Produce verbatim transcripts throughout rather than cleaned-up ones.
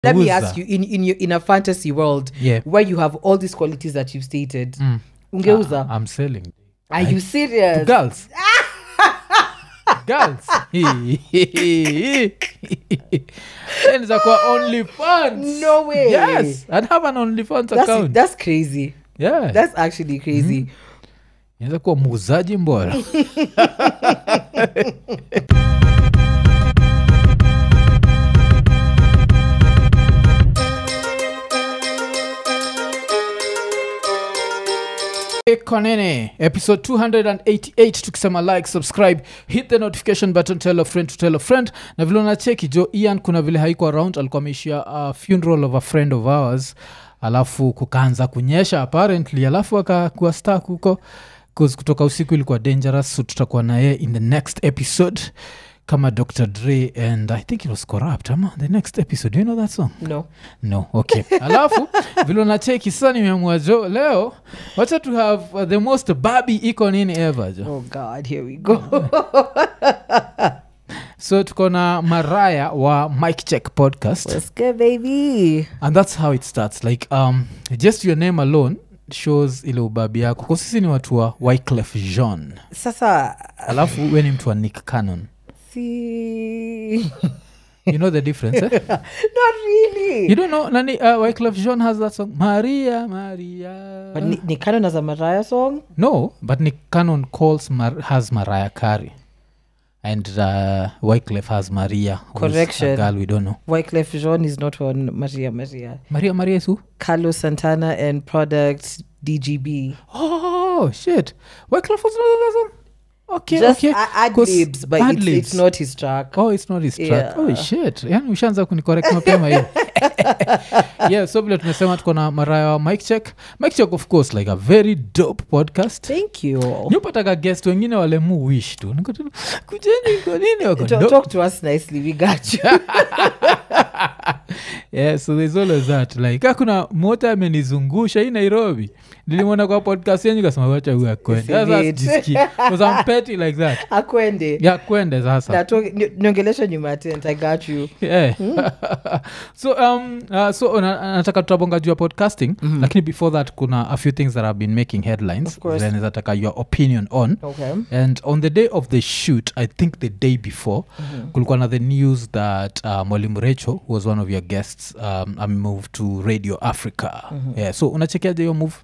Let me ask you, in in your, in a fantasy world, yeah. where you have all these qualities that you've stated, mm. ungeuza? uh, I'm selling. Are I, you serious? To girls. Girls. Then it's like OnlyFans. No way. Yes, I'd have an OnlyFans that's, account. That's crazy. Yeah. That's actually crazy. Inaweza kuwa muuzaji mbora. Konene, episode two eighty-eight. Tukisema like, subscribe, hit the notification button, tell a friend to tell a friend. Na vile unacheki jo Ian kuna vile haiko around, alikuwa ameishia a funeral of a friend of ours, alafu kukaanza kunyesha apparently, alafu akakuwa stuck huko cause kutoka usiku ilikuwa dangerous. So tutakuwa na yeye in the next episode kama Doctor Dre and I think it was Corrupt ama the next episode. Do you know that song? No. No, okay. Alafu vile unacheki sasa nimeamua jo leo wacha to have uh, the most Barbie icon in ever jo. Oh God, here we go. So tuko na Mariah wa Mic Check podcast. Let's go, baby. And that's how it starts. Like um just your name alone shows ile ubabi yako. Kwa sisi ni watu wa Wyclef Jean. Sasa Alafu wewe ni mtu wa Nick Cannon. See, you know the difference, eh? Not really. You don't know nani uh, Wyclef Jean has that song Maria Maria. But Nick, Nick Cannon has a Mariah song? No, but Nick Cannon calls Mar- has Mariah Carey. And uh, Wyclef has Maria. Correction. A girl we don't know. Wyclef Jean is not on Maria Maria. Maria Maria is who? Carlos Santana and Product D G B. Oh, shit. Wyclef was not on that song? Okay, Just okay. ad libs, but ad it's, libs. it's not his track. Oh, it's not his track. Yeah. Oh, shit. Yani ushaanza kunicorrect mapema hiyo. Yeah, so vile tumesema tuko na Mariah wa Mic Check. Mic Check, of course, like a very dope podcast. Thank you. Nipataka guest wengine wale mu wish tu. Niko tu kujeni kwa nini wako Talk, talk to us nicely, we got you. Yeah, so there's always that. Like hakuna mota amenizungusha hii Nairobi. Nilimwona kwa podcast yenyu kasema wacha huyu akwende. Sasa jiski. Because I'm petty like that. Akwende. Yeah, kwende sasa. Na to niongelesha nyuma tent, I got you. Yeah. Mm. so um uh, so uh, nataka tutabonga juu ya podcasting, mm-hmm. Lakini before that kuna a few things that have been making headlines. Then nataka your opinion on. Okay. And on the day of the shoot, I think the day before, mm-hmm. kulikuwa na the news that uh, Mwalimu Rachel, who was one of your guests, um, I moved to Radio Africa. Mm-hmm. Yeah. So unachekiaje your move?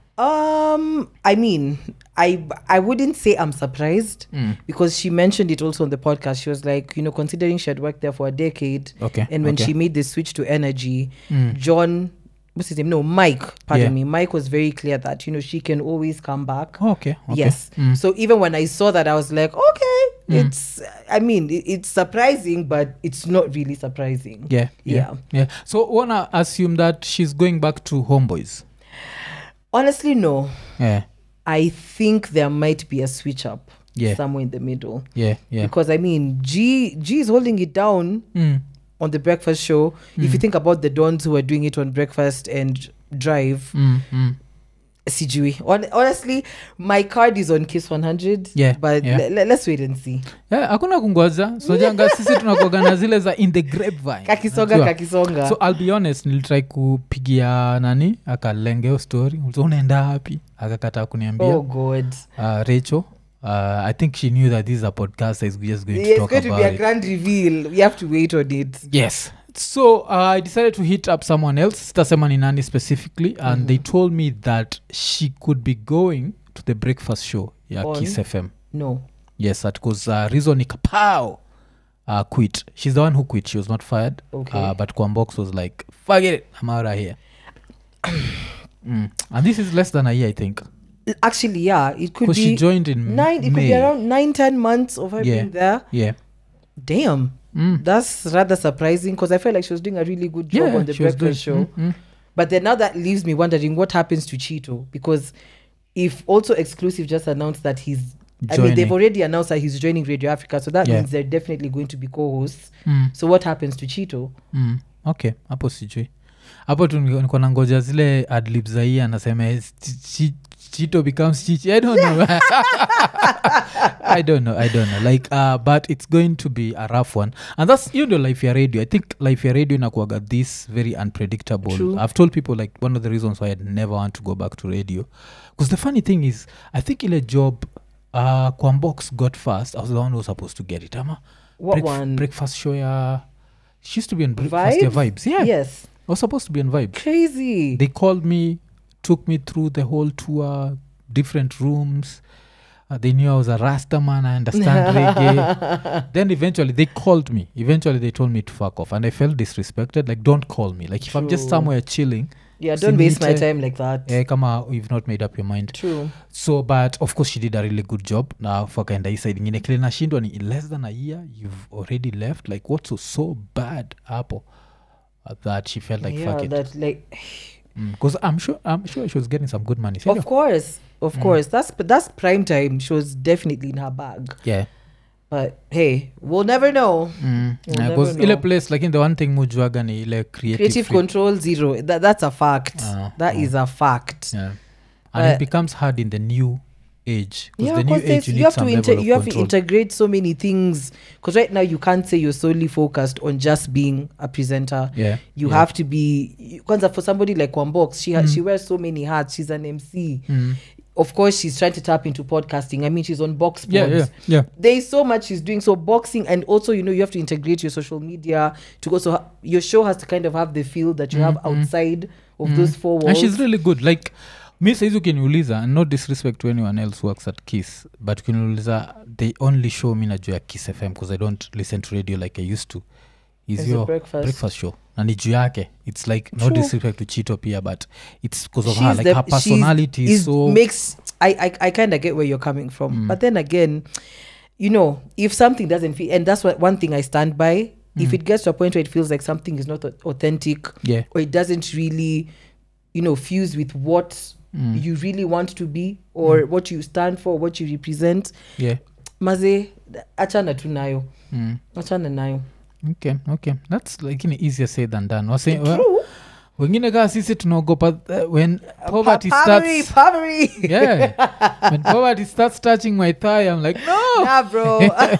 Um, I mean, I I wouldn't say I'm surprised, mm. because she mentioned it also on the podcast. She was like, you know, considering she had worked there for a decade, okay, and when okay. she made the switch to Energy, mm. John, what's his name? No, Mike. Pardon yeah. me. Mike was very clear that, you know, she can always come back. Oh, okay, okay. Yes. Mm. So even when I saw that, I was like, okay, mm. it's. I mean, it, it's surprising, but it's not really surprising. Yeah, yeah, yeah. yeah. So wanna assume that she's going back to Homeboys? Honestly, no. Yeah. I think there might be a switch up, yeah. somewhere in the middle. Yeah, yeah. Because I mean, G G is holding it down mm. on the breakfast show. Mm. If you think about the Dons who are doing it on Breakfast and Drive, mm, mm. Sijui. Hon- honestly, my card is on Kiss one hundred. Yeah, but yeah. L- l- let's wait and see. Yeah, hakuna kungoja. So janga sisi tunakuagana zile za in the grapevine. Kakisonga, Najua. kakisonga. So I'll be honest, nilitry kupigia nani akalengeo story. Unaenda hapi? Akakataa kuniambia. Oh God. Uh, Rachel, uh, I think she knew that this is a podcast that is just going Yeah, to it's talk going to about be a it. grand reveal. We have to wait on it. Yes. So uh, I decided to hit up someone else, sitasema ni nani specifically, and mm-hmm. they told me that she could be going to the breakfast show ya On? Kiss F M. No. Yes, that because uh, reason ni kapao uh, quit. She's the one who quit. She was not fired. Okay. Uh, but Kwambox was like, forget it, I'm out of here. mm. And this is less than a year, I think. Actually, yeah, it could be. Because she joined in nine. It May. could be around nine, ten months of her Yeah. being there. Yeah. Damn. Mm. That's rather surprising because I felt like she was doing a really good job Yeah, on the she was breakfast show. doing- mm, mm. But then now that leaves me wondering what happens to Cheeto, because if also Exclusive just announced that he's I mean, they've Joining. already announced that he's joining Radio Africa, so that Yeah. means they're definitely going to be co-hosts. Mm. So what happens to Cheeto? Mm. Okay, hapo sijui. Hapo tu niko niko nangoja zile adlibs za hii anasema Ch- Ch- Chito becomes Chichi. I don't know. I don't know. I don't know. Like, uh, but it's going to be a rough one, and that's you know, Life ya Radio. I think Life ya Radio inakuwaga this very unpredictable. True. I've told people like one of the reasons why I'd never want to go back to radio, because the funny thing is, I think ile job, uh, Kwambox got first. I was the one who was supposed to get it. Ama What Break- one? breakfast show. Yeah, she used to be on breakfast. Yeah, vibes. Yeah, Yes. I was supposed to be on vibes. Crazy. They called me, took me through the whole tour, different rooms. Uh, they knew I was a Rasta man. I understand reggae. Then eventually they called me. Eventually they told me to fuck off, and I felt disrespected. Like, don't call me. Like, if I'm just True. somewhere chilling, Yeah, don't waste my Sinite. time like that. eh, kama you've not made up your mind. True. So, but of course she did a really good job. Now fakaenda hii side ingine kile nashindwa ni in less than a year you've already left. Like, what's so, so bad hapo uh, that she felt like yeah, fuck it. that like Because I'm sure I'm sure she was getting some good money. of course. Of course. That's that's prime time. She was definitely in her bag. Yeah. But hey, we'll never know. Mm. We'll Yeah, never 'cause ile know. place like in the one thing mujuaga ni ile creative, Creative free- control zero. That that's a fact. Ah, That ah. is a fact. Yeah. And it But- becomes hard in the new age. Because Yeah, the new because age you you need have some to level inter- of you have to control. integrate so many things. Because right now you can't say you're solely focused on just being a presenter. Yeah. You yeah. have to be. Kwanza for somebody like Kwambox, she has she wears so many hats. She's an M C. Mm. Of course, she's trying to tap into podcasting. I mean, she's on Box Yeah, Pods. yeah, yeah. There is so much she's doing. So boxing, and also you know you have to integrate your social media to also ha- your show has to kind of have the feel that you have outside of those four walls. And she's really good. Like, mi saizi ukiniuliza, and no disrespect to anyone else who works at Kiss, but ukiniuliza, they only show mi najua Kiss F M because I don't listen to radio like I used to. Is Is your it breakfast? breakfast show. Na ni juu yake. It's like, no True. disrespect to Chito Pia, but it's because of She's her. Like, the- her she's- personality is is so... makes I I, I kind of get where you're coming from, but then again, you know, if something doesn't feel, and that's what one thing I stand by. If it gets to a point where it feels like something is not au- authentic, Yeah. or it doesn't really, you know, fuse with what you really want to be, or what you stand for, what you represent, Yeah. maze achana tu nayo, Mm. achana nayo. Okay, okay. That's like in easier said than done. Wase, wa- True. wengine kaa sisi tunaogopa uh, when poverty Pa- poverty, starts... poverty. Yeah. When poverty starts touching my thigh, I'm like, no. Nah, bro.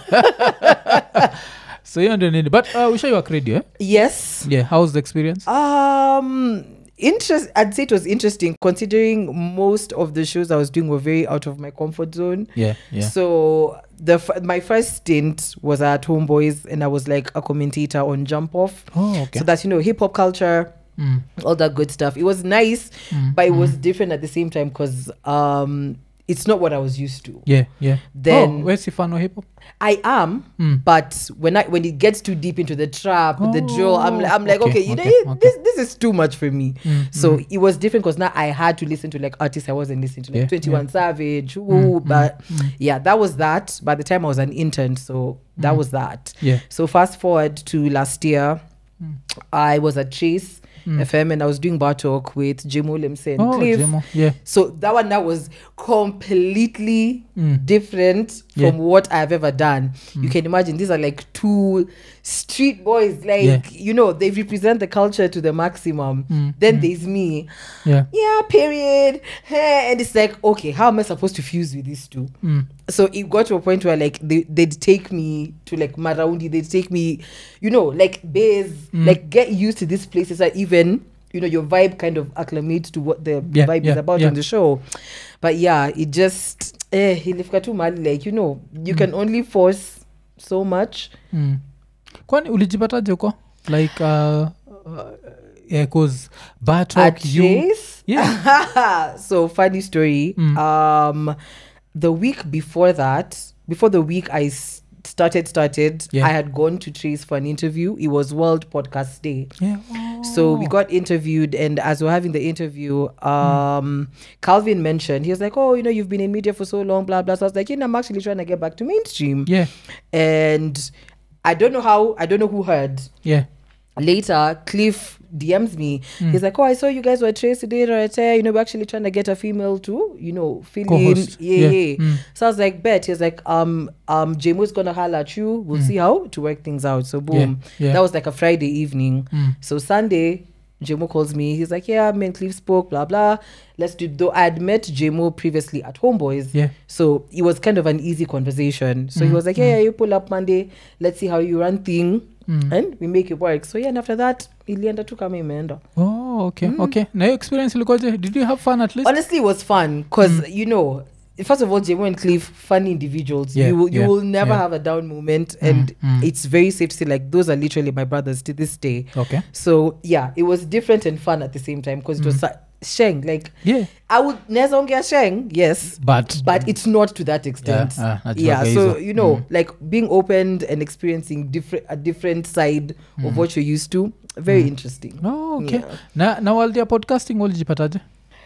So you don't need it. But uh, we show you a radio, eh? Yes. Yeah. How's the experience? Um, interest. I'd say it was interesting considering most of the shows I was doing were very out of my comfort zone. Yeah, yeah. So the f- my first stint was at Homeboys, and I was like a commentator on Jump Off. Oh, okay. So that's you know hip hop culture, Mm. all that good stuff. It was nice, Mm, but it was different at the same time because um, it's not what I was used to. Yeah, yeah. Then- oh, where's Ifano hip hop? I am, Mm. but when I when it gets too deep into the trap, the drill, I'm li- I'm like, Okay, okay, you okay, know, okay. this this is too much for me. Mm, So it was different because now I had to listen to like artists I wasn't listening to, like Yeah, twenty-one Savage, ooh, but yeah, that was that. By the time I was an intern, so that was that. Yeah. So fast forward to last year, I was at Chase F M and I was doing bar talk with Jim Williamson, Oh, Cliff. Jemo. Yeah. So that one now was completely Mm. different from Yeah. what I've ever done. You can imagine these are like two street boys, like Yeah. you know, they represent the culture to the maximum. Mm, Then there's me, Yeah. yeah, period. Hey, and it's like, okay, how am I supposed to fuse with these two? Mm. So it got to a point where like they, they'd take me to like Maraundi, they'd take me, you know, like base, Mm. like get used to these places that even, you know, your vibe kind of acclimates to what the Yeah, vibe yeah, is about yeah. on the show. But yeah, it just, eh, ilifika tu mahali, like, you know, you can only force so much. Mm. Kwani ulijipataje uko? Like, uh, uh, yeah, cause bar talk, At you... Chase? Yeah. So funny story. Mm. Um, the week before that, before the week I s- started started, Yeah. I had gone to Chase for an interview. It was World Podcast Day. Yeah. So Oh. we got interviewed, and as we're having the interview, um, Calvin mentioned, he was like, oh, you know, you've been in media for so long, blah, blah. So I was like, you know, I'm actually trying to get back to mainstream. Yeah. And I don't know how, I don't know who heard. Yeah. Later, Cliff D Ms me. Mm. He's like, oh, I saw you guys were Trace today, right? You know, we're actually trying to get a female to, you know, fill in. Co-host. Yeah, Yeah. yeah. Mm. So I was like, bet. He was like, um, um, Jamo's gonna holler at you. We'll see how to work things out. So boom. Yeah. That was like a Friday evening. Mm. So Sunday, Jemo calls me. He's like, yeah, me and Cleve spoke, blah, blah. Let's do, though I had met Jemo previously at Homeboys. Yeah. So it was kind of an easy conversation. So mm. he was like, yeah, yeah, you pull up Monday. Let's see how you run thing. Mm. And we make it work. So yeah, and after that, ilienda tu kama imeenda. Oh, okay, mm. okay. Na your experience ilikoje? Did you have fun at least? Honestly, it was fun because, mm. you know, first of all, Jemo and Cleve, funny individuals. Yeah, you will, you yeah, will never yeah. have a down moment. And mm, mm. it's very safe to say, like, those are literally my brothers to this day. Okay. So, yeah, it was different and fun at the same time because mm. it was uh, Sheng. Like, yeah. I would never get Sheng, yes. But but it's not to that extent. Yeah, uh, yeah so, you know, mm. like being opened and experiencing different a different side mm. of what you're used to, very mm. interesting. Oh, okay. Yeah. Na, na while they're podcasting, walijipataje?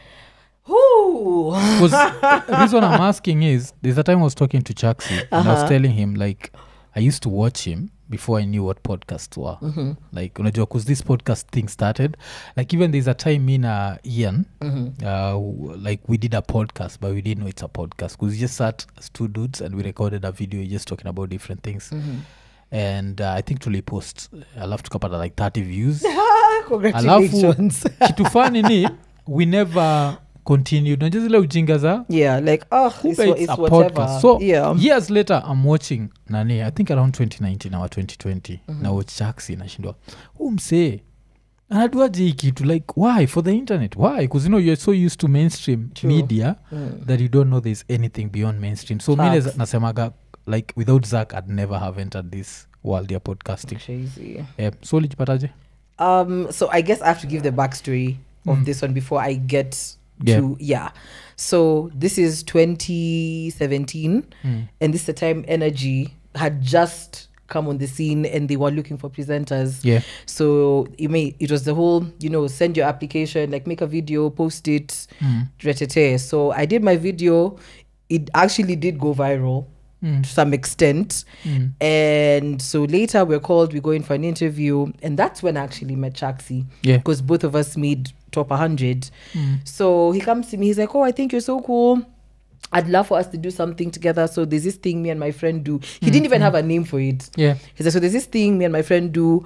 Because the reason I'm asking is there's a time I was talking to Chaxi uh-huh. and I was telling him like I used to watch him before I knew what podcasts were. Mm-hmm. Like unajua because this podcast thing started. Like even there's a time me na Ian mm-hmm. uh, like we did a podcast but we didn't know it's a podcast because we just sat as two dudes and we recorded a video just talking about different things. Mm-hmm. And uh, I think tuli post alafu tukapata like thirty views. Congratulations. Alafu kitu funny ni we never continued na zile ujinga za yeah like oh it's, it's, it's a whatever podcast. So yeah. years later I'm watching nani I think around twenty nineteen or twenty twenty mm-hmm. na watch Chaxi nashindwa umse anaduaje hii kitu like why for the internet why because you know you're so used to mainstream True. media mm. that you don't know there's anything beyond mainstream so mimi nasemaga like without Zach I'd never have entered this world ya podcasting. Crazy. Yeah. So ulijipataje? Um so I guess I have to give the backstory of mm. this one before I get yeah. to yeah so this is twenty seventeen mm. and this is the time Energy had just come on the scene and they were looking for presenters. Yeah. So you may it was the whole, you know, send your application, like make a video, post it, mm. So I did my video. It actually did go viral. Mm. To some extent mm. and so later we're called, we go in for an interview and that's when I actually met Chaxi. Yeah, because both of us made top one hundred. Mm. So he comes to me, he's like, oh, I think you're so cool, I'd love for us to do something together. So there's this thing me and my friend do. He mm. didn't even mm. have a name for it. Yeah, he said, so there's this thing me and my friend do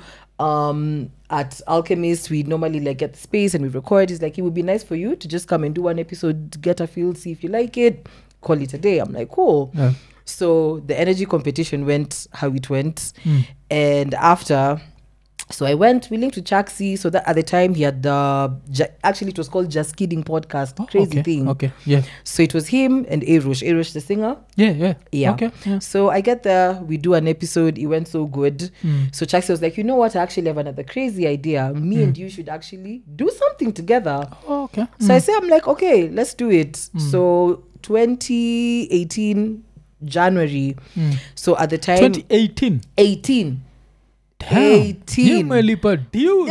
um at Alchemist. We normally like get the space and we record. He's like, it would be nice for you to just come and do one episode, get a feel, see if you like it, call it a day. I'm like, cool. Yeah. So the energy competition went how it went. Mm. And after, so I went, we linked to Chaxi. So that at the time he had the, uh, ja- actually it was called Just Kidding Podcast. Oh, Crazy okay. thing. Okay, yeah. So it was him and Arush. Arush the singer. Yeah, yeah. Yeah. Okay. Yeah. So I get there, we do an episode. It went so good. Mm. So Chaxi was like, you know what? I actually have another crazy idea. Me mm. and you should actually do something together. Oh, okay. So mm. I say, I'm like, okay, let's do it. Mm. So twenty eighteen January. Mm. So at the time twenty eighteen eighteen Damn. eighteen Melipa dude.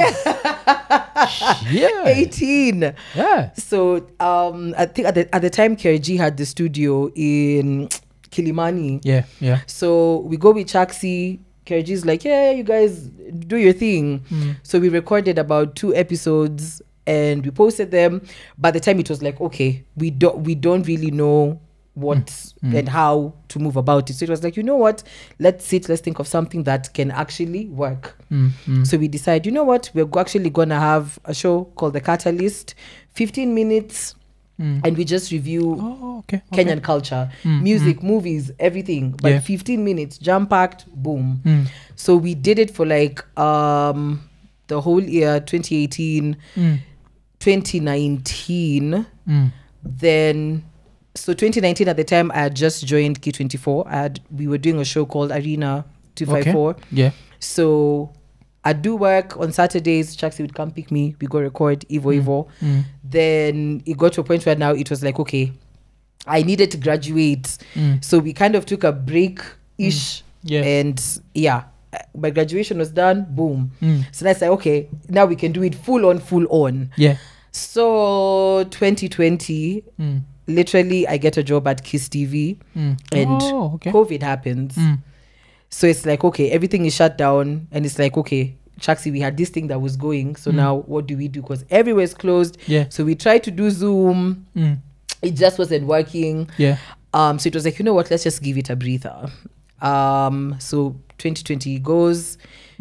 Yeah. eighteen Yeah. So um I think at the at the time K R G had the studio in Kilimani. Yeah, yeah. So we go with Chaxi. K R G's like, yeah, you guys do your thing. Mm. So we recorded about two episodes and we posted them. By the time it was like, okay, we don't we don't really know what mm. and how to move about it. So it was like, you know what, let's sit, let's think of something that can actually work. Mm. Mm. So we decide, you know what, we're actually gonna have a show called The Catalyst, fifteen minutes, mm. and we just review oh, okay, okay. Kenyan culture, mm. music, mm. movies, everything. But yeah. fifteen minutes, jam-packed, boom. Mm. So we did it for like um the whole year, twenty eighteen, mm. twenty nineteen. Mm. Then so twenty nineteen, at the time I had just joined K twenty-four. I had we were doing a show called Arena two fifty-four. Okay. Yeah. So I'd do work on Saturdays. Chaxi would come pick me. We go record Evo mm. Evo. Mm. Then it got to a point where now it was like, okay, I needed to graduate. Mm. So we kind of took a break-ish. Mm. Yeah. And yeah, my graduation was done. Boom. Mm. So that's like, okay, now we can do it full on, full on. Yeah. So twenty twenty, mm. literally I get a job at Kiss T V mm. and oh, okay. COVID happens. Mm. So it's like, okay, everything is shut down and it's like, okay, Chaxi, we had this thing that was going. So mm. now what do we do? Because everywhere is closed. Yeah. So we tried to do Zoom. Mm. It just wasn't working. Yeah. Um. So it was like, you know what? Let's just give it a breather. Um. So twenty twenty goes.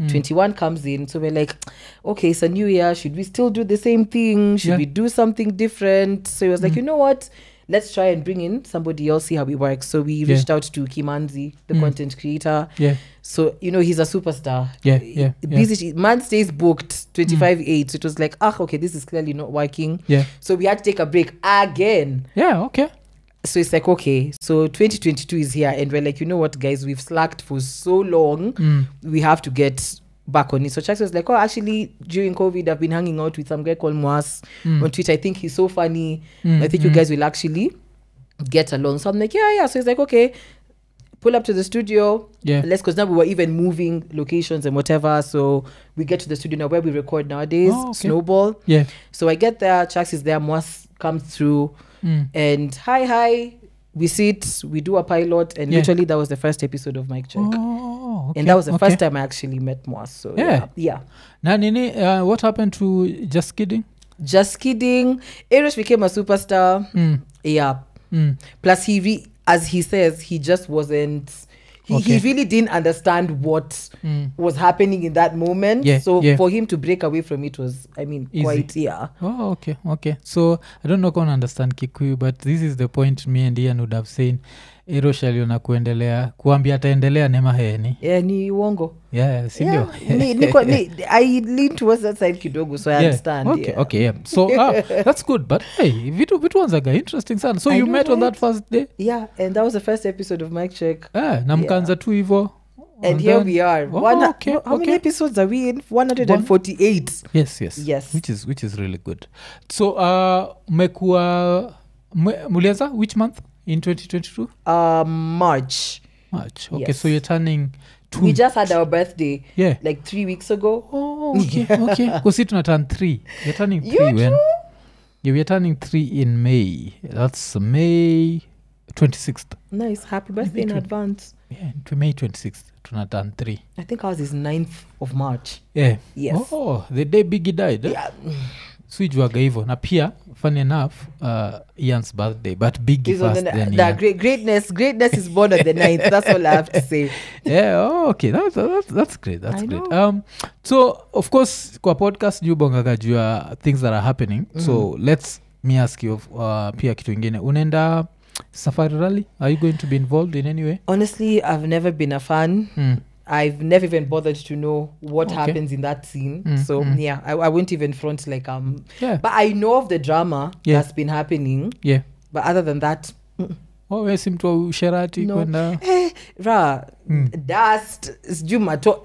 twenty-one comes in, so we're like, okay, it's a new year, should we still do the same thing, should Yeah. we do something different? So he was like, you know what, let's try and bring in somebody else, see how it works. So we reached out to Kimanzi, the content creator. Yeah. So, you know, he's a superstar. Yeah, yeah, yeah. Busy, man stays booked twenty-five eight. So it was like, ah, okay, this is clearly not working. Yeah. So we had to take a break again. Yeah, okay. So it's like, okay, so twenty twenty-two is here. And we're like, you know what, guys, we've slacked for so long. Mm. We have to get back on it. So Chuck was like, oh, actually, during COVID, I've been hanging out with some guy called Moas Mm. on Twitter. I think he's so funny. Mm, I think mm. you guys will actually get along. So I'm like, yeah, yeah. So he's like, okay, pull up to the studio. Yeah. Let's, because now we were even moving locations and whatever. So we get to the studio now where we record nowadays, Oh, okay. Snowball. Yeah. So I get there, Chucks is there, Moas comes through, Mm. and hi, hi. We sit, we do a pilot, and Yeah. literally that was the first episode of Mic Check. Oh, okay. And that was the okay. first time I actually met Moas. So Yeah. yeah. yeah. Na nini, uh, what happened to Just Kidding? Just kidding. Eros became a superstar. Mm. Yeah. Mm. Plus, he re- as he says, he just wasn't. He, Okay. he really didn't understand what Mm. was happening in that moment. Yeah, so yeah. for him to break away from it was, I mean, Easy. quite yeah. Oh, okay, okay. So I don't know if I understand Kikuyu, but this is the point me and Ian would have said. Erosh aliona kuendelea kuambia ataendelea nema heni. Yeah, ni uongo. Yeah, sindio? Yeah. ni, niko, ni, I lean towards that side kidogo, so I Yeah, understand. okay, yeah. okay, yeah. So uh, that's good, but hey, vitu vitu wanzaga interesting sana. So I you know, met on right? that first day? Yeah, and that was the first episode of Mic Check. Eh, na mkaanza tu hivo. And here then- we are. Oh, One, okay, how many okay. episodes are we in? one hundred forty-eight. Yes, yes. Yes. Which is which is really good. So uh mekuwa mwe- mulianza which month in twenty twenty-two? Um, March. March. Okay, Yes. so you're turning two. We just had our birthday Yeah. like three weeks ago. Oh, okay, okay. Because si tuna turn three. You're turning You three when? too? Yeah, we're turning three in May. That's May twenty-sixth. Nice. Happy birthday in too. advance. Yeah, to May twenty-sixth. Tuna turn three. I think ours is ninth of March. Yeah. Yes. Oh, the day Biggie died. Eh? Yeah. Suijuaga hivo. Na pia, funny enough, uh, Ian's birthday, but Biggie Is on first the, then the Ian. great greatness. Greatness is born on the ninth. That's all I have to say. Yeah, oh, okay, that's, that's, that's great, that's I great. know. Um, so of course kwa podcast juu bongaga juu ya things that are happening. So let's me ask you uh, pia kitu ingine unaenda safari rally, are you going to be involved in any way? Honestly, I've never been a fan. Mm. I've never even bothered to know what Okay. happens in that scene. Mm, So mm. yeah, I, I won't even front like um. Yeah. But I know of the drama Yeah. that's been happening. Yeah. But other than that, mm, Oh, we si mtu wa usherati No. kwenda. eh, ra Mm. dust sijui mato.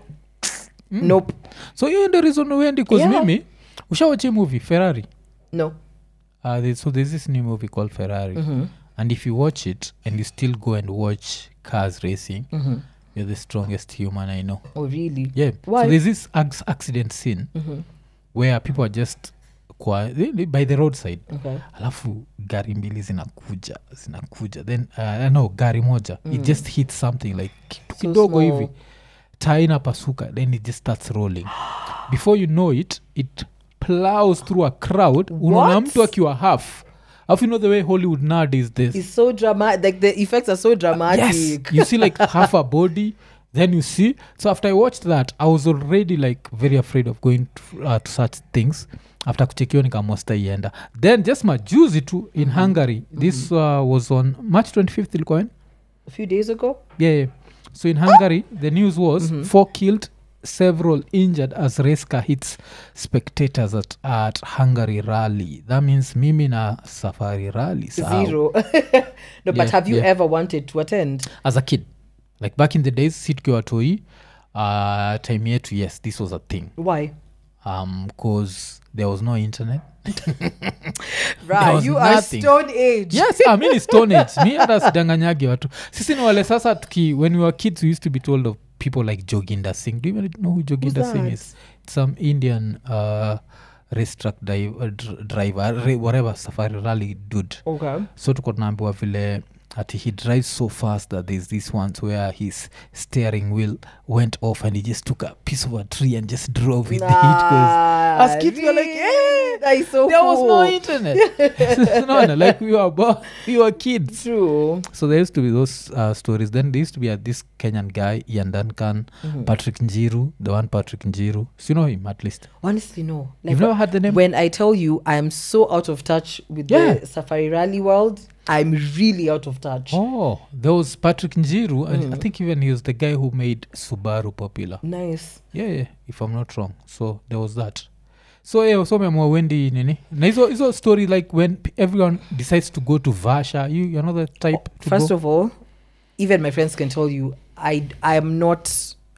Nope. So hiyo ndio reason uendi cause Yeah. mimi ushawachi movie Ferrari. No. Uh, there- so there's this new movie called Ferrari. Mhm. And if you watch it and you still go and watch cars racing, Mhm. you're the strongest human I know. Oh really? Yeah. Why? So there's this ac- accident scene Mhm. where people are just kwa, they- they- by the roadside. Okay. Alafu gari mbili zinakuja zinakuja then uh, no gari moja mm. it just hits something like kitu So kidogo small. hivi taa inapasuka then it just starts rolling before you know it it plows through a crowd unaona What? mtu akiwa half alafu you know the way Hollywood nowadays this It's so dramatic. Like the effects are so dramatic. yes you see like half a body then you see so after I watched that I was already like very afraid of going to, uh, to such things after kuchekio nikamosta ienda then just majuzi tu in mm-hmm. Hungary this uh, was on March twenty-fifth ilikuwa when? A few days ago. yeah, yeah so in Hungary the news was mm-hmm. four killed several injured as race car hits spectators at, at Hungary rally that means mimi na safari rally sawa. Zero. No, but Yeah, have you yeah. ever wanted to attend? As a kid like back in the days situkiwa toi uh, time yetu yes this was a thing Why? um cause there was no internet Right, was you are nothing. stone age. yes yeah, mi ni stone age mi hata sidanganyagi watu sisi ni wale sasa tuki when we were kids we used to be told of people like Joginder Singh. Do you even know who Joginder Who's Singh that? is? It's some Indian uh, race truck di- uh, dr- driver ra- whatever safari rally dude Okay. so tuko tunaambiwa vile ati he drives so fast that there's this ones where his steering wheel went off and he just took a piece of a tree and just drove with it 'cause Nah, as kids we were like really? hey, That is so there was cool. no internet. no, no, like we were bo- we were kids. True. So there used to be those uh, stories. Then there used to be uh, this Kenyan guy, Ian Duncan, Mm-hmm. Patrick Njiru, the one Patrick Njiru. So you know him at least. Honestly, no. Like, You've never had the name? when I tell you I am so out of touch with Yeah. the Safari Rally world, I'm really out of touch. Oh, there was Patrick Njiru. and Mm. I think even he was the guy who made Subaru popular. Nice. Yeah, yeah, if I'm not wrong. So there was that. So yeah, so memwa Wendy nini. Na hizo hizo story like when p- everyone decides to go to Vasha, you you're not the type to First go. of all, even my friends can tell you I I am not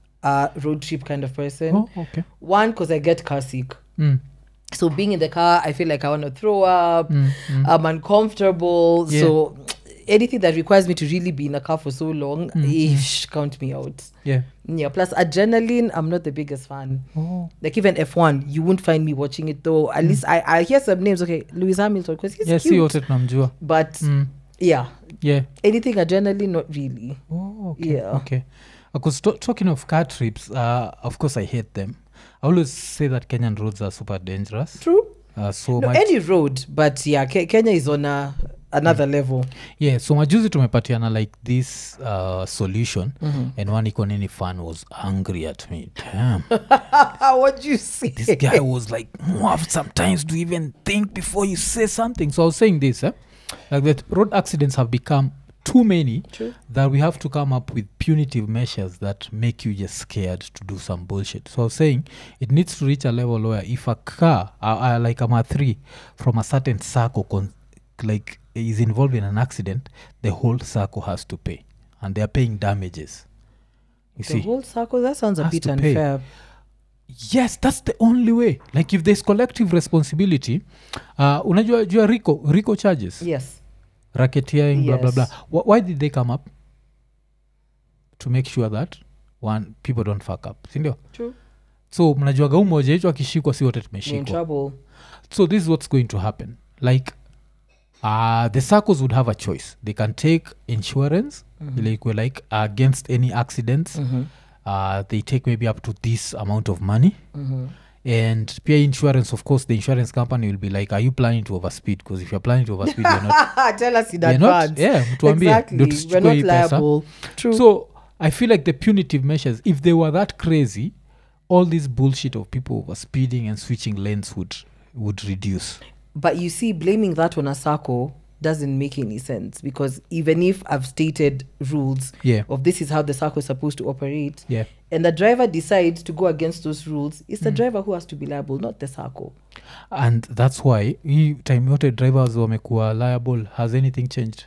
a road trip kind of person. Oh, okay. One, because I get car sick. Mm. So being in the car, I feel like I want to throw up. Mm, mm. I'm uncomfortable. Yeah. So anything that requires me to really be in a car for so long, Mm, ish, count me out. Yeah. Yeah. Plus adrenaline, I'm not the biggest fan. Oh. Like even F one, you won't find me watching it though. At least I, I hear some names. Okay, Lewis Hamilton, because he's Yeah, see cute. wote tunamjua. But Mm. yeah, Yeah. anything adrenaline, not really. Oh, okay. Yeah. Okay. Because to- talking of car trips, uh, of course I hate them. I always say that Kenyan roads are super dangerous. True. Uh, so No, much. any road, but yeah, Ke- Kenya is on a, another level. Yeah, so majuzi tumepatiana like this uh, solution Mhm. and one iko nini fan was angry at me. Damn. What you say? This guy was like, "Mwah, sometimes do you even think before you say something?" So I was saying this, eh? like that road accidents have become too many True. that we have to come up with punitive measures that make you just scared to do some bullshit. So I was saying it needs to reach a level where if a car, uh, uh, like a M A three from a certain circle, con- like is involved in an accident, the whole circle has to pay, and they are paying damages. You The see, whole circle, that sounds a Has bit to pay. unfair. yes, that's the only way. Like if there's collective responsibility, uh, unajua jua rico rico charges, Yes. racketeering, blah blah Yes. blah. Wh- why did they come up? To make sure that one people don't fuck up, sindio? True. So mnajuaga huu moja hicho akishikwa si wote You're in tumeshikwa. trouble. So this is what's going to happen. Like uh, the circles would have a choice. They can take insurance, Mhm. like, like against any accidents. Mhm. Uh, they take maybe up to this amount of money. Mhm. And peer insurance, of course, the insurance company will be like, are you planning to overspeed? Because if you're planning to overspeed, you're not. Tell us in you're not advance. yeah, mtuambie, Exactly. ndio We're tusichukue not hii pesa. liable. True. So I feel like the punitive measures, if they were that crazy, all this bullshit of people overspeeding and switching lanes would would reduce. But you see, blaming that on a circle doesn't make any sense, because even if I've stated rules Yeah. of this is how the circle is supposed to operate, Yeah. and the driver decides to go against those rules, it's the driver who has to be liable, not the circle. And that's why hii time yote drivers wamekuwa liable. Has anything changed?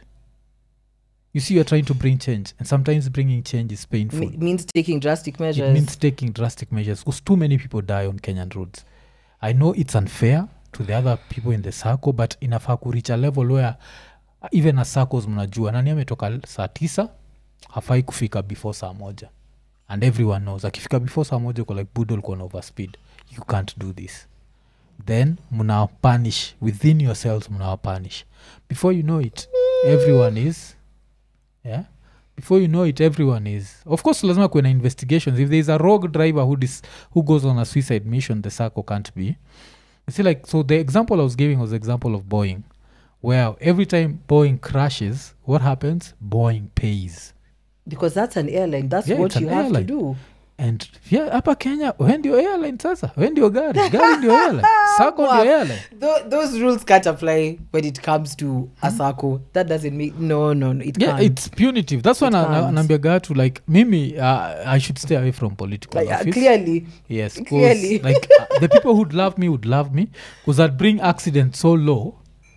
You see, you're trying to bring change, and sometimes bringing change is painful. M- means taking drastic measures. It means taking drastic measures because too many people die on Kenyan roads. I know it's unfair to the other people in the circle, but inafaa kureach a level where uh, even a circles mnajua nani ametoka saa tisa hafai kufika before saa moja, and everyone knows akifika before saa moja uko like budo ulikuwa na overspeed, you can't do this. Then mna punish within yourselves, mna punish before you know it everyone is yeah before you know it everyone is, of course lazima kuwe na investigations. If there is a rogue driver who dis, who goes on a suicide mission, the circle can't be. You see, like, so the example I was giving was the example of Boeing, where every time Boeing crashes, what happens? Boeing pays. Because that's an airline. That's Yeah, what it's an you have airline. to do. And yeah, hapa Kenya, we ndio airline sasa, we ndio gari, gari ndio airline, circle Wow. ndio airline. Tho- those rules can't apply when it comes to a circle. That doesn't make no no no. It Yeah, can't. it's punitive. That's why It na- na- can't. naambia gatu like mimi uh, I should stay away from political Like, uh, office. clearly. Yes, 'cause, Clearly. like uh, the people who'd love me would love me because I'd bring accident so low.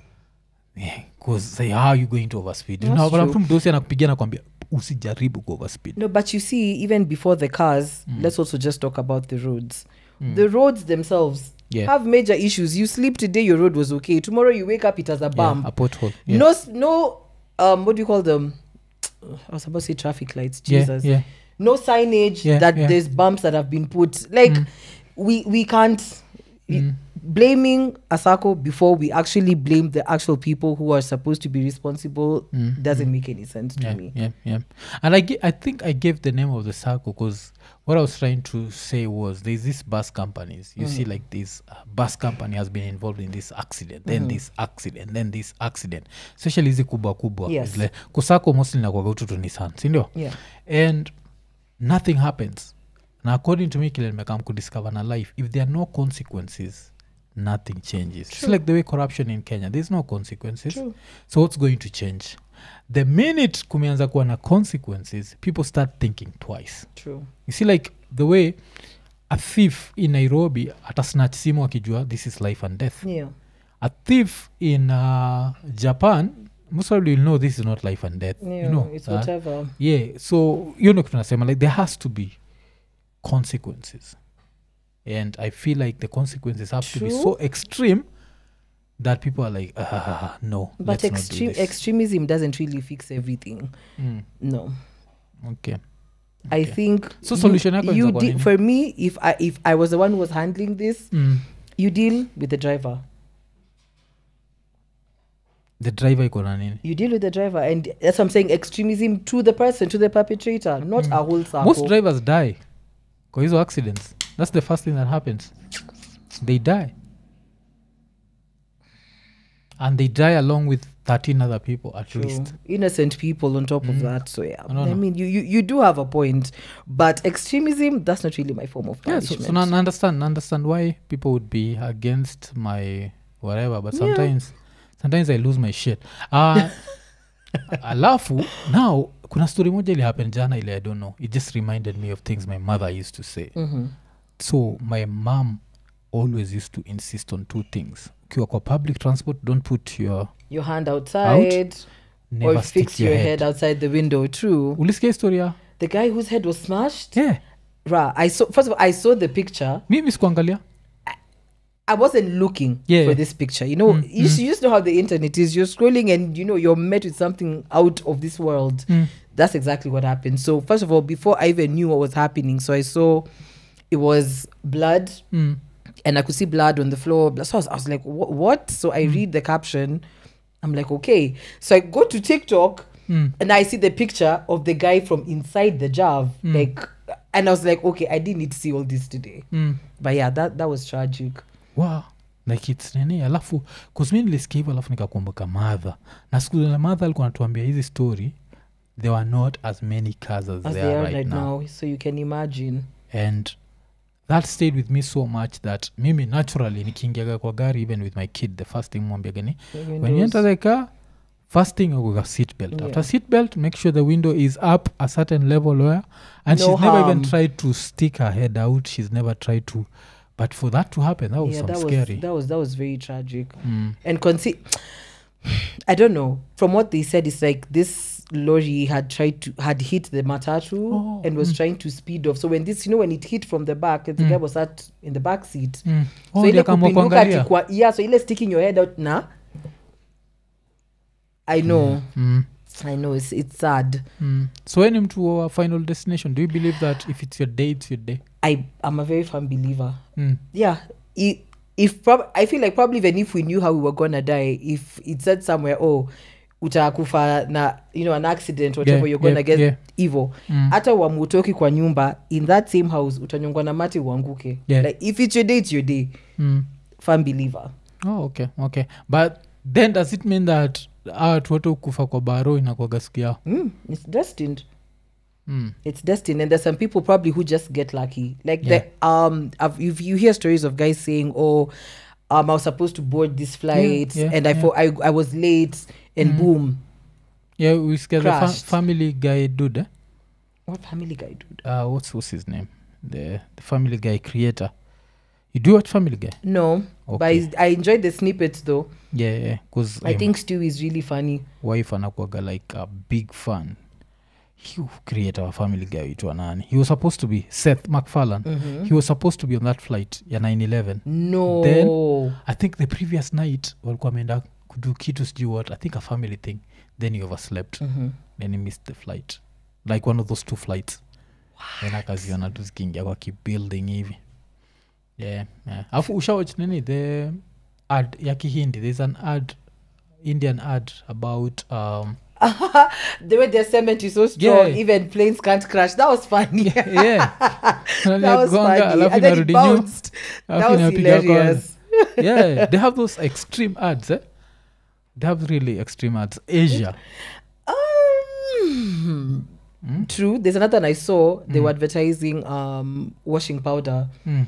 Yeah, because say how are you going to overspeed? You That's know, true. mtu mdosi anakupigia nakwambia usijaribu ku overspeed. No, but you see, even before the cars, Mm. let's also just talk about the roads. The roads themselves Yeah. have major issues. You sleep today, your road was okay. Tomorrow you wake up, it has a Yeah, bump. a pothole. Yeah. No, s- no. Um, what do you call them? I was about to say traffic lights. yeah, Jesus. yeah. No signage Yeah, that yeah. there's bumps that have been put. Like Mm. we we can't. y- Mm. blaming Asako before we actually blame the actual people who are supposed to be responsible Mm, doesn't make any sense to yeah, me. yeah, yeah. And I, gi- I think I gave the name of the circle because what I was trying to say was there's these bus companies. You see, like this uh, bus company has been involved in this accident, then this accident, then this accident. Especially hizi kubwa kubwa. Yes. It's like, kusako mostly nakwaga utu tu Nissan, sindio? Yeah. And nothing happens. Now, according to me, kile nimekam kudiscover na life, if there are no consequences, nothing changes. It's like the way corruption in Kenya. There's no consequences. True. So what's going to change? The minute kumeanza kuwa na consequences, people start thinking twice. True. You see, like the way a thief in Nairobi atasnatch simu akijua this is life and death. Yeah. A thief in uh, Japan, most probably you'll know this is not life and death. Yeah, you know, it's uh, whatever. yeah, so you know tunasema like there has to be consequences. And I feel like the consequences have to be True. so extreme that people are like, ah, no, But let's extreme not do this. extremism doesn't really fix everything. Mm, No. okay. I Okay. think So you- solution yako you inaweza kuwa de- nini? for me if I if I was the one who was handling this, Mm. you deal with the driver. The driver iko na nini? You deal with the driver, and that's what I'm saying. Extremism to the person, to the perpetrator, not a whole circle. Most drivers die kwa hizo accidents. That's the first thing that happens. They die. And they die along with thirteen other people at True. least. Innocent people on top of that. So yeah, I don't I, know. mean, you, you you do have a point, but extremism, that's not really my form of Yeah, so, punishment. so now I understand, I understand why people would be against my whatever, but sometimes sometimes I lose my shit. Uh, alafu now kuna story moja ili happen jana ile I don't know. It just reminded me of things my mother used to say. Mhm. So my mom always used to insist on two things. Ukiwa kwa public transport, don't put your Your hand outside, never or stick fix your, your head. head outside the window. True. Ulisikia story ya? The guy whose head was smashed. Yeah. Ra, I saw. First of all, I saw the picture. Mimi sikuangalia. I wasn't looking Yeah. for this picture. You know, Mm, you, s- you just know how the internet is. You're scrolling and, you know, you're met with something out of this world. Mm. That's exactly what happened. So, first of all, before I even knew what was happening, so I saw it was blood Mm. and I could see blood on the floor. So I was, I was like, "Wha- what? So I read the caption. I'm like, okay. So I go to TikTok Mm. and I see the picture of the guy from inside the Jav. Like, and I was like, okay, I didn't need to see all this today. Mm. But yeah, that, that was tragic. Wow. Like it's nini alafu kusmi nilisikia hivyo alafu nikakumbuka madha na siku zile madha alikuwa anatuambia hizi story there were not as many cars as, As there they are are right, right now. now. So you can imagine. And that stayed with me so much that mimi naturally nikiingiaga kwa gari even with my kid the first thing mwambiaga ni when you enter the car first thing uga seat belt Yeah. after seat belt make sure the window is up a certain level where and No she's never even harm. tried to stick her head out she's never tried to but for that to happen that was Yeah, some that scary was that was that was very tragic. Mm. And consi- I don't know. From what they said, it's like this lorry had tried to had hit the matatu Oh, and was mm. trying to speed off. So when this, you know, when it hit from the back, the Mm. guy was sat in the back seat. Mm. So Oh, ile ndio akaamua kupinduka kuangalia. akikwa- yeah, so ile sticking your head out na. I know, Mm. I know. It's it's sad. Mm. So when mtu wa final destination do you believe that if it's your day it's your day? I am a very firm believer. Mm. Yeah, i- if prob- I feel like probably even if we knew how we were gonna die, if it said somewhere, oh, utakufa na, you know, an accident, whatever, Yeah, you're gonna yeah, get yeah. evil. Mm. Hata wamutoki kwa nyumba, in that same house, utanyongwa na mati uanguke. Yeah. Like, if it's your day, it's your day. Mm. Firm believer. Oh, okay, okay. But then does it mean that watu wote kufa kwa baro inakwaga siku yao? Mm, it's destined. Mm. It's destined, and there's some people probably who just get lucky. Like Yeah. the um, I've, if you hear stories of guys saying, "Oh, um, I was supposed to board this flight, yeah, and I yeah. thought I I was late, and Mm. boom, Yeah, we scare the fa- Crashed. family guy dude. Eh? what family guy dude?" Uh, what's what's his name? The the family guy creator. You do watch Family Guy? No, but Okay. I, I enjoyed the snippets though. Yeah, yeah. Because I think Stu is really funny. wife anakwaga like a big fan. He creator wa Family Guy itwa nani? He was supposed to be Seth MacFarlane. Mhm. He was supposed to be on that flight ya nine eleven. No, Then- I think the previous night walikuwa ameenda kudu kitu sijui what I think a family thing then he overslept Mhm. then he missed the flight like one of those two flights then akaziona tu zikiingia kwa kibuilding hivi yeah, yeah. Afu ushawatch nini the ad ya Kihindi, there's an ad, Indian ad about um The way their cement is so strong, Yeah. even planes can't crash. That was funny. yeah That was funny. alafu And then it inarudi nyu- bounced. That alafu was inapiga kona. hilarious. Yeah, they have those extreme ads, eh? They have really extreme ads. Asia. Um, True. There's another one I saw. They were advertising um, washing powder. Mm.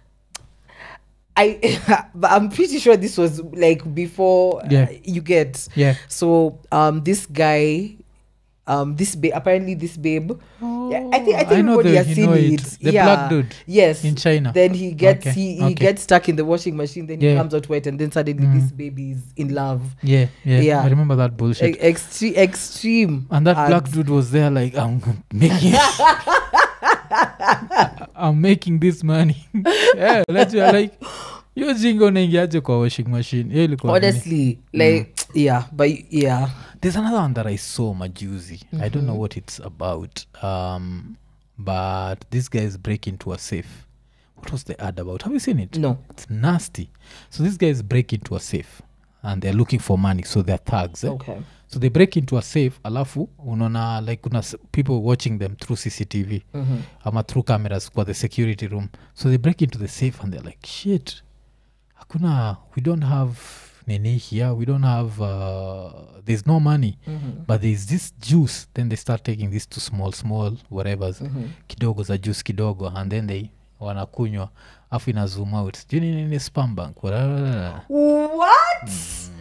I, but I'm pretty sure this was like before Yeah. uh, you get. Yeah. So um, this guy, um, this ba- apparently this babe. Yeah, I think I think I know everybody the- has you seen know it. it. The yeah. black dude Yes. in China. Then he gets Okay, he, he okay. gets stuck in the washing machine. Then Yeah. he comes out wet, and then suddenly Mm. this baby is in love. Yeah, yeah, Yeah. I remember that bullshit. E- extreme, extreme. And that black ads. dude was there like, I'm making I'm making this money. Yeah, let's you like hiyo jingo naingiaje kwa washing machine. Hiyo ilikuwa nini? Honestly, like yeah, but yeah. There's another one that I saw majuzi. I don't know what it's about. Um but these guys break into a safe. What was the ad about? Have you seen it? No. It's nasty. So these guys break into a safe and they're looking for money, so they're thugs. Eh? Okay. So they break into a safe, alafu unaona like kuna s- people watching them through C C T V Mhm. ama through cameras for the security room. So they break into the safe and they're like, shit, hakuna, we don't have nini here, we don't have, uh, there's no money, Mhm. but there's this juice. Then they start taking these two small, small whatevers, Mhm. kidogo za juice kidogo, and then they wanakunywa, afu ina zoom out. Juu ni nini spam bank? Wala- What?